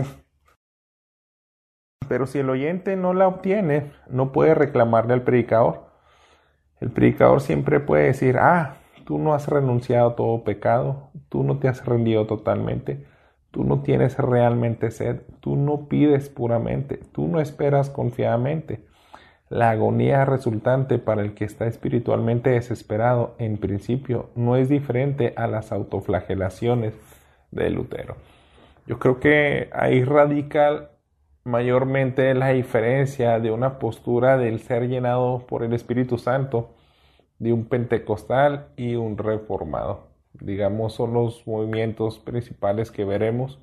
Speaker 1: pero si el oyente no la obtiene, no puede reclamarle al predicador. El predicador siempre puede decir, ah, tú no has renunciado a todo pecado, tú no te has rendido totalmente, tú no tienes realmente sed, tú no pides puramente, tú no esperas confiadamente. La agonía resultante para el que está espiritualmente desesperado, en principio, no es diferente a las autoflagelaciones de Lutero. Yo creo que ahí radica mayormente la diferencia de una postura del ser llenado por el Espíritu Santo, de un pentecostal y un reformado. Digamos, son los movimientos principales que veremos.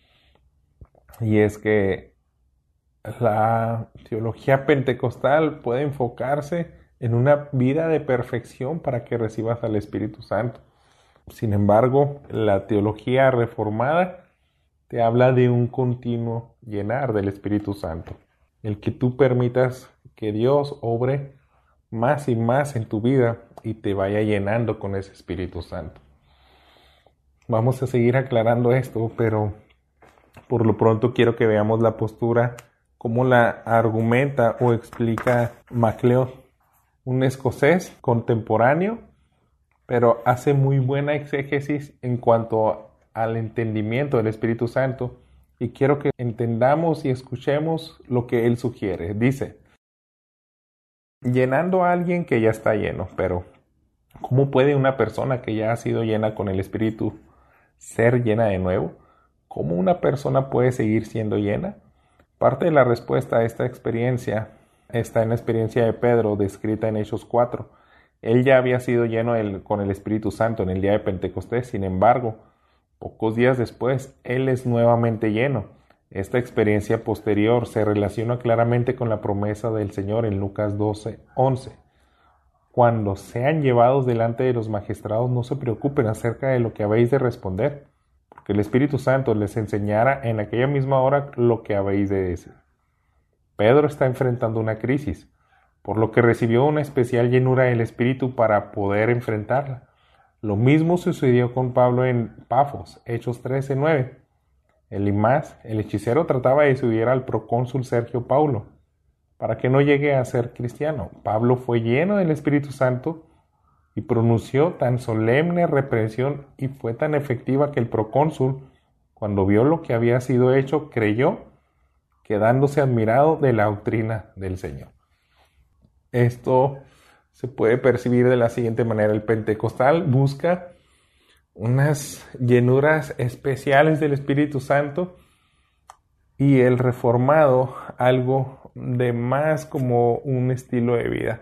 Speaker 1: Y es que la teología pentecostal puede enfocarse en una vida de perfección para que recibas al Espíritu Santo. Sin embargo, la teología reformada te habla de un continuo llenar del Espíritu Santo. El que tú permitas que Dios obre más y más en tu vida y te vaya llenando con ese Espíritu Santo. Vamos a seguir aclarando esto, pero por lo pronto quiero que veamos la postura, cómo la argumenta o explica MacLeod, un escocés contemporáneo, pero hace muy buena exégesis en cuanto a al entendimiento del Espíritu Santo, y quiero que entendamos y escuchemos lo que él sugiere. Dice, llenando a alguien que ya está lleno, pero ¿cómo puede una persona que ya ha sido llena con el Espíritu ser llena de nuevo? ¿Cómo una persona puede seguir siendo llena? Parte de la respuesta a esta experiencia está en la experiencia de Pedro, descrita en Hechos cuatro. Él ya había sido lleno el, con el Espíritu Santo en el día de Pentecostés, sin embargo, pocos días después, él es nuevamente lleno. Esta experiencia posterior se relaciona claramente con la promesa del Señor en Lucas doce, once. Cuando sean llevados delante de los magistrados, no se preocupen acerca de lo que habéis de responder, porque el Espíritu Santo les enseñará en aquella misma hora lo que habéis de decir. Pedro está enfrentando una crisis, por lo que recibió una especial llenura del Espíritu para poder enfrentarla. Lo mismo sucedió con Pablo en Pafos, Hechos trece, nueve. Elimas, el hechicero, trataba de subir al procónsul Sergio Paulo para que no llegue a ser cristiano. Pablo fue lleno del Espíritu Santo y pronunció tan solemne reprensión y fue tan efectiva que el procónsul, cuando vio lo que había sido hecho, creyó, quedándose admirado de la doctrina del Señor. Esto se puede percibir de la siguiente manera. El pentecostal busca unas llenuras especiales del Espíritu Santo y el reformado algo de más como un estilo de vida.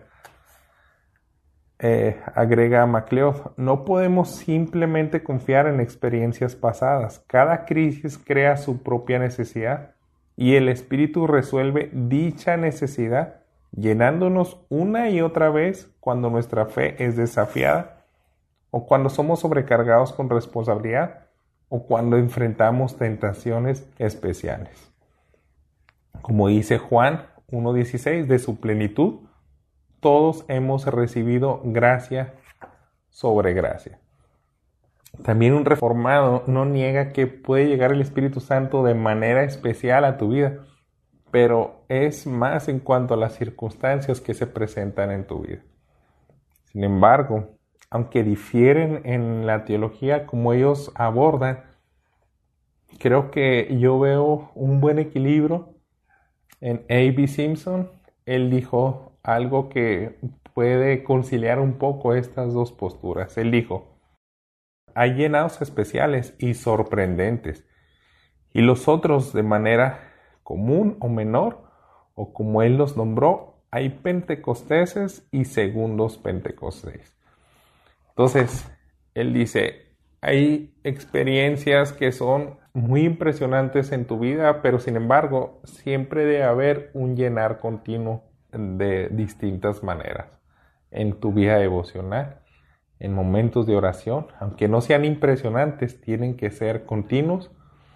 Speaker 1: Eh, agrega MacLeod, no podemos simplemente confiar en experiencias pasadas. Cada crisis crea su propia necesidad y el Espíritu resuelve dicha necesidad, llenándonos una y otra vez cuando nuestra fe es desafiada o cuando somos sobrecargados con responsabilidad o cuando enfrentamos tentaciones especiales. Como dice Juan uno dieciséis, de su plenitud todos hemos recibido gracia sobre gracia. También un reformado no niega que puede llegar el Espíritu Santo de manera especial a tu vida, pero es más en cuanto a las circunstancias que se presentan en tu vida. Sin embargo, aunque difieren en la teología como ellos abordan, creo que yo veo un buen equilibrio en A B Simpson. Él dijo algo que puede conciliar un poco estas dos posturas. Él dijo, hay llenados especiales y sorprendentes, y los otros de manera común o menor, o como él los nombró, hay pentecosteses y segundos pentecostés. Entonces, él dice, hay experiencias que son muy impresionantes en tu vida, pero sin embargo, siempre debe haber un llenar continuo de distintas maneras en tu vida devocional, en momentos de oración, aunque no sean impresionantes, tienen que ser continuos.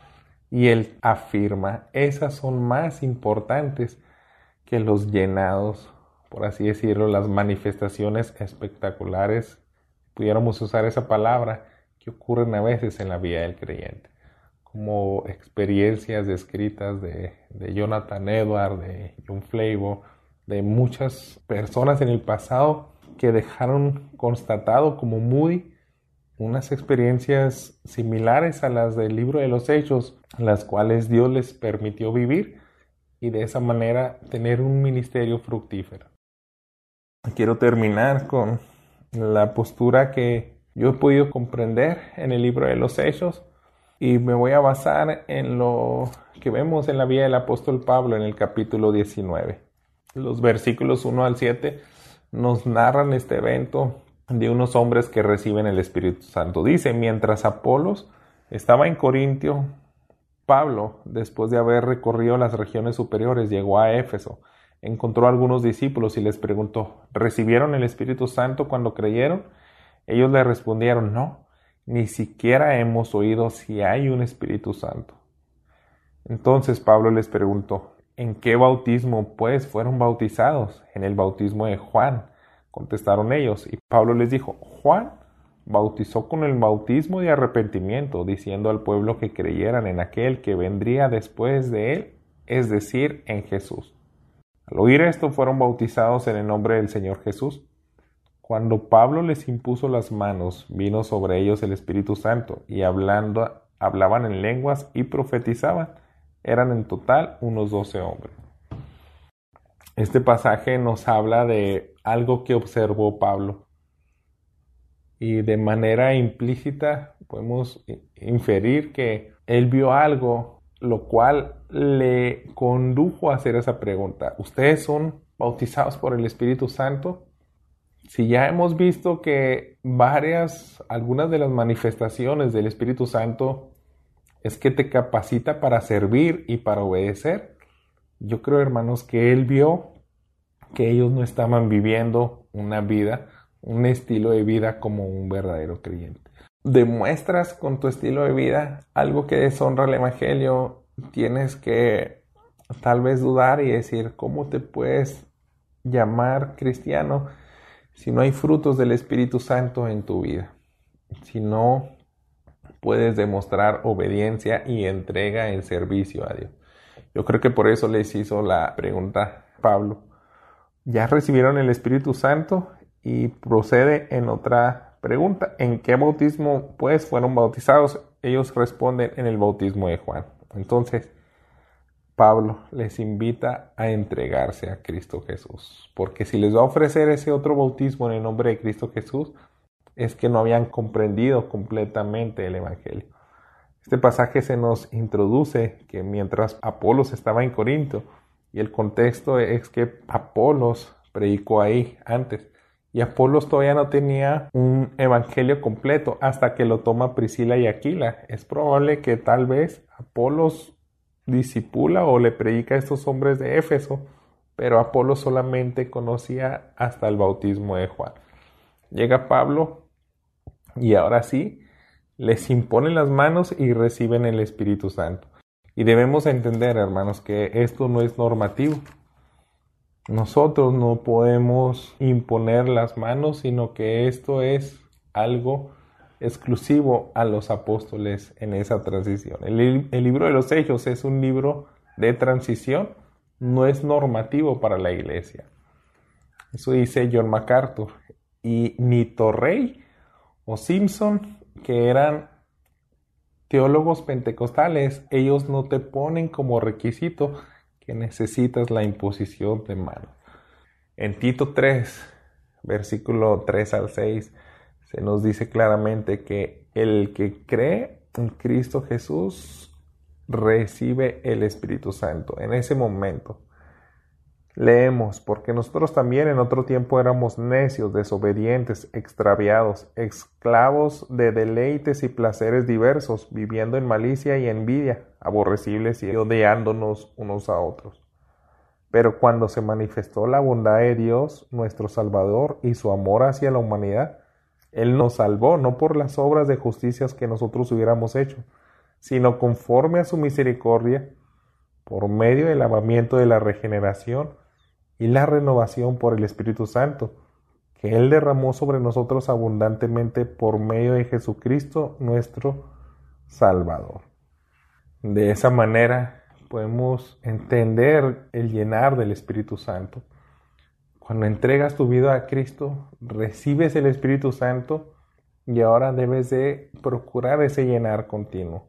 Speaker 1: Y él afirma, esas son más importantes que los llenados, por así decirlo, las manifestaciones espectaculares, pudiéramos usar esa palabra, que ocurren a veces en la vida del creyente, como experiencias descritas de, de Jonathan Edwards, de John Flavor, de muchas personas en el pasado que dejaron constatado como Moody unas experiencias similares a las del libro de los Hechos, las cuales Dios les permitió vivir y de esa manera tener un ministerio fructífero. Quiero terminar con la postura que yo he podido comprender en el libro de los Hechos y me voy a basar en lo que vemos en la vida del apóstol Pablo en el capítulo diecinueve. Los versículos uno al siete nos narran este evento de unos hombres que reciben el Espíritu Santo. Dice, mientras Apolos estaba en Corintio, Pablo, después de haber recorrido las regiones superiores, llegó a Éfeso. Encontró a algunos discípulos y les preguntó, ¿recibieron el Espíritu Santo cuando creyeron? Ellos le respondieron, no, ni siquiera hemos oído si hay un Espíritu Santo. Entonces Pablo les preguntó, ¿en qué bautismo, pues, fueron bautizados? En el bautismo de Juan, contestaron ellos. Y Pablo les dijo, Juan bautizó con el bautismo de arrepentimiento, diciendo al pueblo que creyeran en aquel que vendría después de él, es decir, en Jesús. Al oír esto, fueron bautizados en el nombre del Señor Jesús. Cuando Pablo les impuso las manos, vino sobre ellos el Espíritu Santo, y hablando, hablaban en lenguas y profetizaban. Eran en total unos doce hombres. Este pasaje nos habla de algo que observó Pablo. Y de manera implícita podemos inferir que él vio algo, lo cual le condujo a hacer esa pregunta. ¿Ustedes son bautizados por el Espíritu Santo? Si ya hemos visto que varias, algunas de las manifestaciones del Espíritu Santo es que te capacita para servir y para obedecer, yo creo, hermanos, que él vio que ellos no estaban viviendo una vida, un estilo de vida como un verdadero creyente. Demuestras con tu estilo de vida algo que deshonra al Evangelio, tienes que tal vez dudar y decir, ¿cómo te puedes llamar cristiano si no hay frutos del Espíritu Santo en tu vida? Si no puedes demostrar obediencia y entrega en servicio a Dios. Yo creo que por eso les hizo la pregunta Pablo. ¿Ya recibieron el Espíritu Santo? Y procede en otra pregunta. ¿En qué bautismo pues fueron bautizados? Ellos responden en el bautismo de Juan. Entonces, Pablo les invita a entregarse a Cristo Jesús. Porque si les va a ofrecer ese otro bautismo en el nombre de Cristo Jesús, es que no habían comprendido completamente el Evangelio. Este pasaje se nos introduce que mientras Apolos estaba en Corinto, y el contexto es que Apolos predicó ahí antes, y Apolos todavía no tenía un evangelio completo hasta que lo toma Priscila y Aquila. Es probable que tal vez Apolos discipula o le predica a estos hombres de Éfeso, pero Apolos solamente conocía hasta el bautismo de Juan. Llega Pablo y ahora sí, les imponen las manos y reciben el Espíritu Santo. Y debemos entender, hermanos, que esto no es normativo. Nosotros no podemos imponer las manos, sino que esto es algo exclusivo a los apóstoles en esa transición. El, el libro de los Hechos es un libro de transición, no es normativo para la iglesia. Eso dice John MacArthur. Y ni Torrey o Simpson, que eran teólogos pentecostales, ellos no te ponen como requisito que necesitas la imposición de manos. En Tito tres, versículo tres al seis, se nos dice claramente que el que cree en Cristo Jesús recibe el Espíritu Santo. En ese momento leemos, porque nosotros también en otro tiempo éramos necios, desobedientes, extraviados, esclavos de deleites y placeres diversos, viviendo en malicia y envidia, aborrecibles y odiándonos unos a otros. Pero cuando se manifestó la bondad de Dios, nuestro Salvador, y su amor hacia la humanidad, Él nos salvó, no por las obras de justicia que nosotros hubiéramos hecho, sino conforme a su misericordia, por medio del lavamiento de la regeneración y la renovación por el Espíritu Santo, que Él derramó sobre nosotros abundantemente por medio de Jesucristo, nuestro Salvador. De esa manera podemos entender el llenar del Espíritu Santo. Cuando entregas tu vida a Cristo, recibes el Espíritu Santo y ahora debes de procurar ese llenar continuo.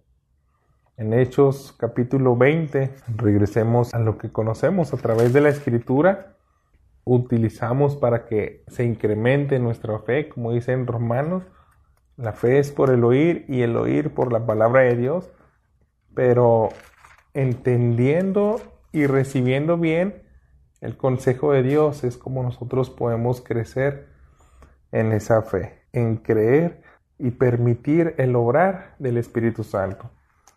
Speaker 1: En Hechos capítulo veinte, regresemos a lo que conocemos a través de la Escritura, utilizamos para que se incremente nuestra fe, como dice en Romanos, la fe es por el oír y el oír por la palabra de Dios, pero entendiendo y recibiendo bien el consejo de Dios es como nosotros podemos crecer en esa fe, en creer y permitir el obrar del Espíritu Santo.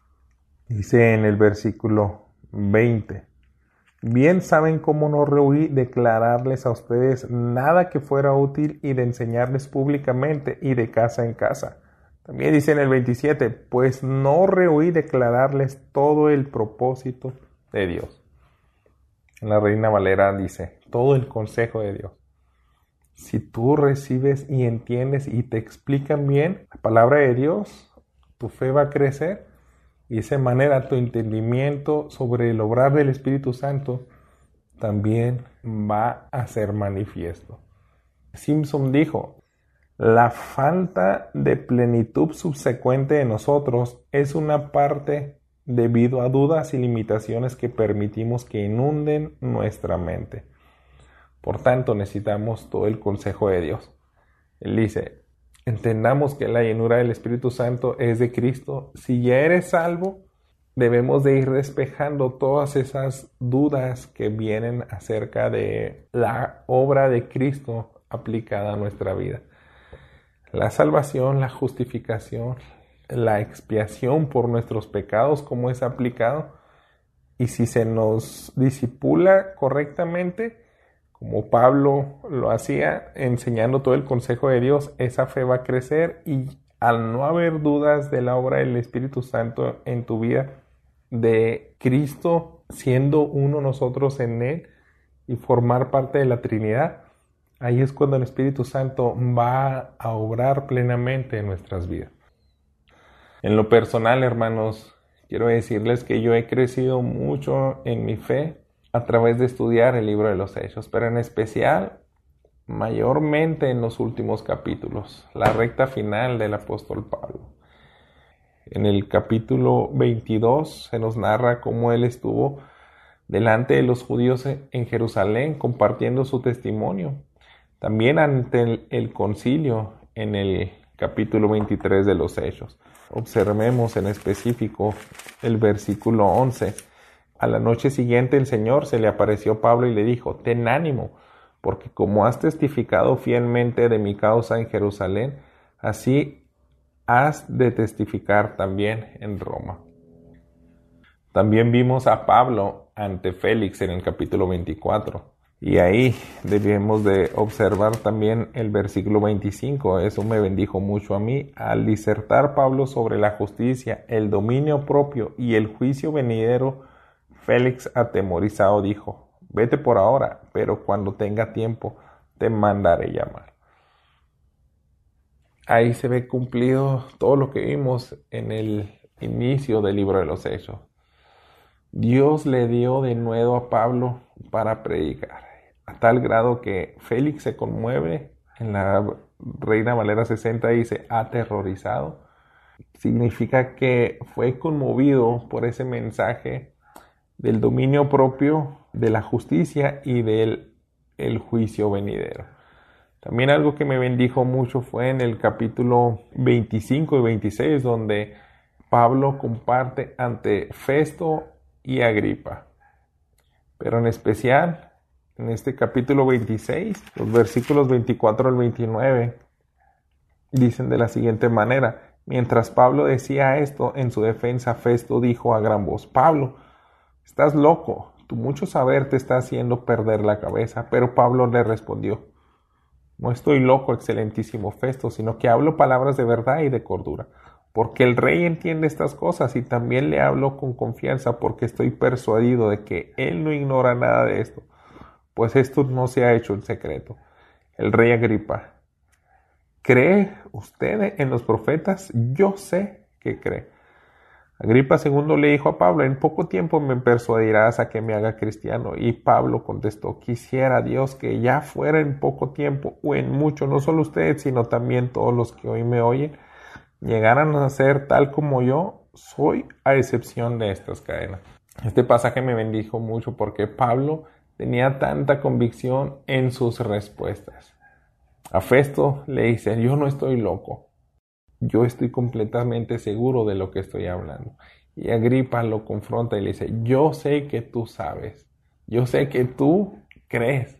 Speaker 1: Dice en el versículo veinte, bien saben cómo no rehuí declararles a ustedes nada que fuera útil y de enseñarles públicamente y de casa en casa. También dice en el veintisiete, pues no rehuí declararles todo el propósito de Dios. En la Reina Valera dice, todo el consejo de Dios. Si tú recibes y entiendes y te explican bien la palabra de Dios, tu fe va a crecer. Y de esa manera tu entendimiento sobre el obrar del Espíritu Santo también va a ser manifiesto. Simpson dijo, la falta de plenitud subsecuente de nosotros es una parte debido a dudas y limitaciones que permitimos que inunden nuestra mente. Por tanto, necesitamos todo el consejo de Dios. Él dice, entendamos que la llenura del Espíritu Santo es de Cristo. Si ya eres salvo, debemos de ir despejando todas esas dudas que vienen acerca de la obra de Cristo aplicada a nuestra vida. La salvación, la justificación, la expiación por nuestros pecados, cómo es aplicado. Y si se nos disipula correctamente, como Pablo lo hacía, enseñando todo el consejo de Dios, esa fe va a crecer y al no haber dudas de la obra del Espíritu Santo en tu vida, de Cristo siendo uno nosotros en Él y formar parte de la Trinidad, ahí es cuando el Espíritu Santo va a obrar plenamente en nuestras vidas. En lo personal, hermanos, quiero decirles que yo he crecido mucho en mi fe a través de estudiar el libro de los Hechos, pero en especial, mayormente en los últimos capítulos, la recta final del apóstol Pablo. En el capítulo veintidós se nos narra cómo él estuvo delante de los judíos en Jerusalén compartiendo su testimonio. También ante el, el concilio en el capítulo veintitrés de los Hechos. Observemos en específico el versículo once. A la noche siguiente el Señor se le apareció a Pablo y le dijo: ten ánimo, porque como has testificado fielmente de mi causa en Jerusalén, así has de testificar también en Roma. También vimos a Pablo ante Félix en el capítulo veinticuatro. Y ahí debemos de observar también el versículo veinticinco. Eso me bendijo mucho a mí. Al disertar Pablo sobre la justicia, el dominio propio y el juicio venidero, Félix, atemorizado, dijo: vete por ahora, pero cuando tenga tiempo te mandaré llamar. Ahí se ve cumplido todo lo que vimos en el inicio del libro de los Hechos. Dios le dio de nuevo a Pablo para predicar, a tal grado que Félix se conmueve. En la Reina Valera sesenta dice aterrorizado. Significa que fue conmovido por ese mensaje del dominio propio, de la justicia y del el juicio venidero. También algo que me bendijo mucho fue en el capítulo veinticinco y veintiséis, donde Pablo comparte ante Festo y Agripa. Pero en especial, en este capítulo veintiséis, los versículos veinticuatro al veintinueve, dicen de la siguiente manera: mientras Pablo decía esto en su defensa, Festo dijo a gran voz: Pablo, estás loco, tu mucho saber te está haciendo perder la cabeza. Pero Pablo le respondió: no estoy loco, excelentísimo Festo, sino que hablo palabras de verdad y de cordura, porque el rey entiende estas cosas, y también le hablo con confianza, porque estoy persuadido de que él no ignora nada de esto, pues esto no se ha hecho en secreto. El rey Agripa: ¿cree usted en los profetas? Yo sé que cree. Agripa segundo le dijo a Pablo: en poco tiempo me persuadirás a que me haga cristiano. Y Pablo contestó: quisiera Dios que ya fuera en poco tiempo o en mucho, no solo usted, sino también todos los que hoy me oyen, llegaran a ser tal como yo soy, a excepción de estas cadenas. Este pasaje me bendijo mucho porque Pablo tenía tanta convicción en sus respuestas. A Festo le dice: yo no estoy loco, yo estoy completamente seguro de lo que estoy hablando. Y Agripa lo confronta y le dice: yo sé que tú sabes, yo sé que tú crees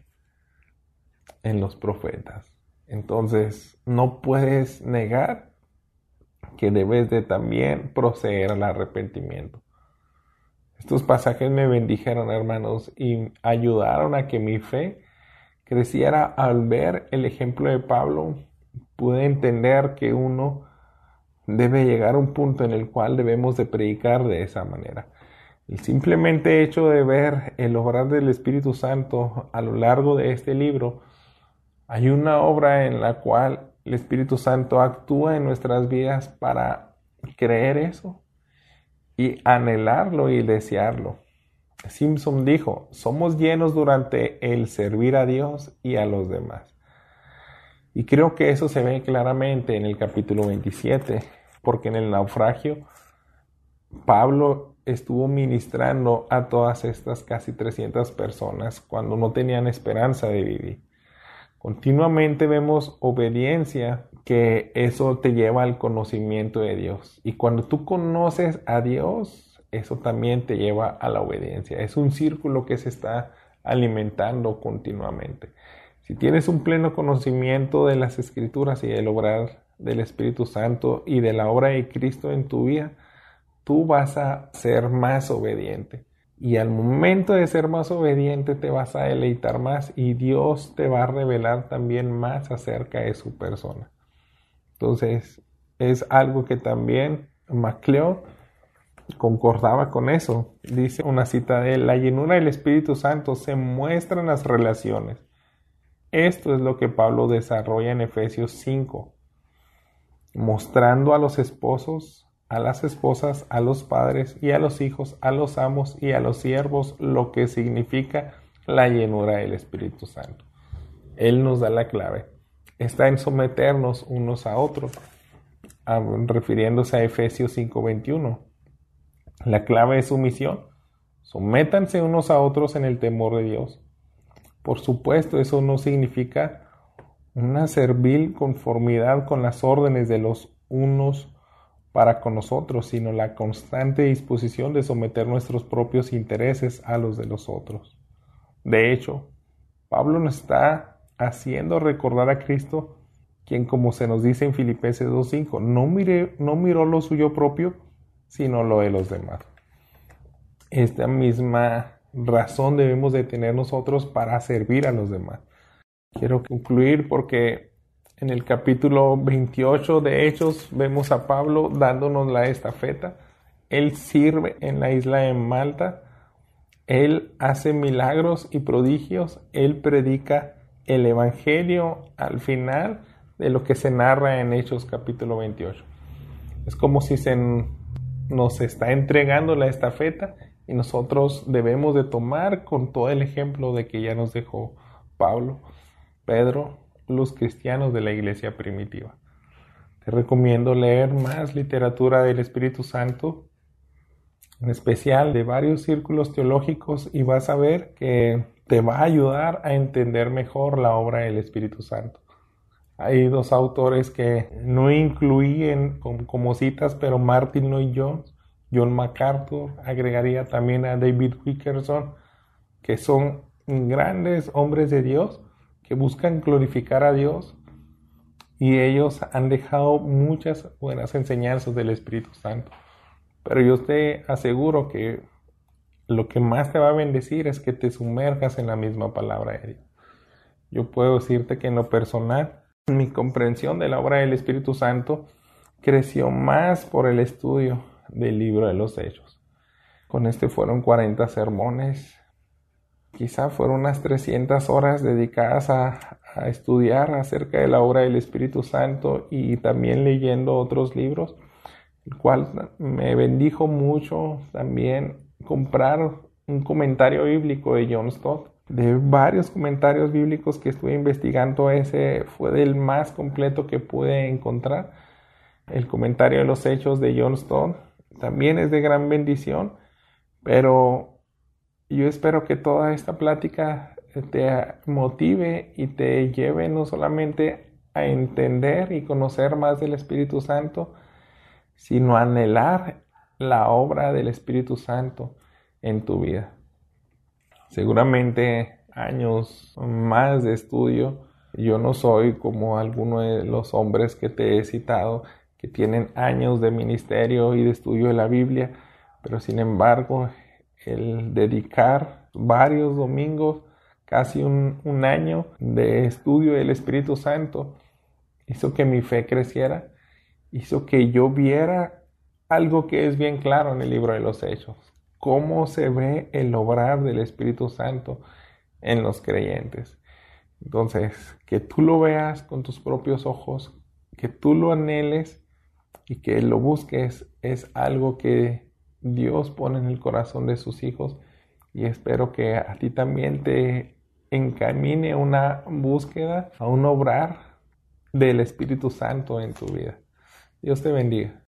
Speaker 1: en los profetas. Entonces no puedes negar que debes de también proceder al arrepentimiento. Estos pasajes me bendijeron, hermanos, y ayudaron a que mi fe creciera. Al ver el ejemplo de Pablo, pude entender que uno debe llegar a un punto en el cual debemos de predicar de esa manera. El simplemente hecho de ver el obrar del Espíritu Santo a lo largo de este libro, hay una obra en la cual el Espíritu Santo actúa en nuestras vidas para creer eso y anhelarlo y desearlo. Simpson dijo: somos llenos durante el servir a Dios y a los demás. Y creo que eso se ve claramente en el capítulo veintisiete, porque en el naufragio Pablo estuvo ministrando a todas estas casi trescientas personas cuando no tenían esperanza de vivir. Continuamente vemos obediencia, que eso te lleva al conocimiento de Dios. Y cuando tú conoces a Dios, eso también te lleva a la obediencia. Es un círculo que se está alimentando continuamente. Si tienes un pleno conocimiento de las Escrituras y del obrar del Espíritu Santo y de la obra de Cristo en tu vida, tú vas a ser más obediente. Y al momento de ser más obediente te vas a deleitar más y Dios te va a revelar también más acerca de su persona. Entonces es algo que también MacLeod concordaba con eso. Dice una cita de él: la llenura del Espíritu Santo se muestra en las relaciones. Esto es lo que Pablo desarrolla en Efesios cinco, mostrando a los esposos, a las esposas, a los padres y a los hijos, a los amos y a los siervos, lo que significa la llenura del Espíritu Santo. Él nos da la clave. Está en someternos unos a otros, refiriéndose a Efesios cinco veintiuno. La clave es sumisión. Sométanse unos a otros en el temor de Dios. Por supuesto, eso no significa una servil conformidad con las órdenes de los unos para con nosotros, sino la constante disposición de someter nuestros propios intereses a los de los otros. De hecho, Pablo nos está haciendo recordar a Cristo, quien, como se nos dice en Filipenses dos cinco, no, mire, no miró lo suyo propio, sino lo de los demás. Esta misma razón debemos de tener nosotros para servir a los demás. Quiero concluir porque en el capítulo veintiocho de Hechos vemos a Pablo dándonos la estafeta. Él sirve en la isla de Malta. Él hace milagros y prodigios. Él predica el evangelio al final de lo que se narra en Hechos capítulo veintiocho. Es como si se nos está entregando la estafeta y nosotros debemos de tomar con todo el ejemplo de que ya nos dejó Pablo, Pedro, los cristianos de la iglesia primitiva. Te recomiendo leer más literatura del Espíritu Santo, en especial de varios círculos teológicos, y vas a ver que te va a ayudar a entender mejor la obra del Espíritu Santo. Hay dos autores que no incluí en, como, como citas, pero Martin Lloyd-Jones, John MacArthur, agregaría también a David Wilkerson, que son grandes hombres de Dios que buscan glorificar a Dios, y ellos han dejado muchas buenas enseñanzas del Espíritu Santo. Pero yo te aseguro que lo que más te va a bendecir es que te sumerjas en la misma palabra de Dios. Yo puedo decirte que en lo personal, mi comprensión de la obra del Espíritu Santo creció más por el estudio del libro de los Hechos. Con este fueron cuarenta sermones. Quizá fueron unas trescientas horas dedicadas a, a estudiar acerca de la obra del Espíritu Santo y también leyendo otros libros, el cual me bendijo mucho también comprar un comentario bíblico de John Stott. De varios comentarios bíblicos que estuve investigando, ese fue del más completo que pude encontrar. El comentario de los Hechos de John Stott también es de gran bendición, pero yo espero que toda esta plática te motive y te lleve no solamente a entender y conocer más del Espíritu Santo, sino a anhelar la obra del Espíritu Santo en tu vida. Seguramente años más de estudio. Yo no soy como algunos de los hombres que te he citado, que tienen años de ministerio y de estudio de la Biblia, pero sin embargo, el dedicar varios domingos, casi un, un año de estudio del Espíritu Santo, hizo que mi fe creciera, hizo que yo viera algo que es bien claro en el libro de los Hechos: cómo se ve el obrar del Espíritu Santo en los creyentes. Entonces, que tú lo veas con tus propios ojos, que tú lo anheles y que lo busques, es algo que Dios pone en el corazón de sus hijos, y espero que a ti también te encamine una búsqueda, a un obrar del Espíritu Santo en tu vida. Dios te bendiga.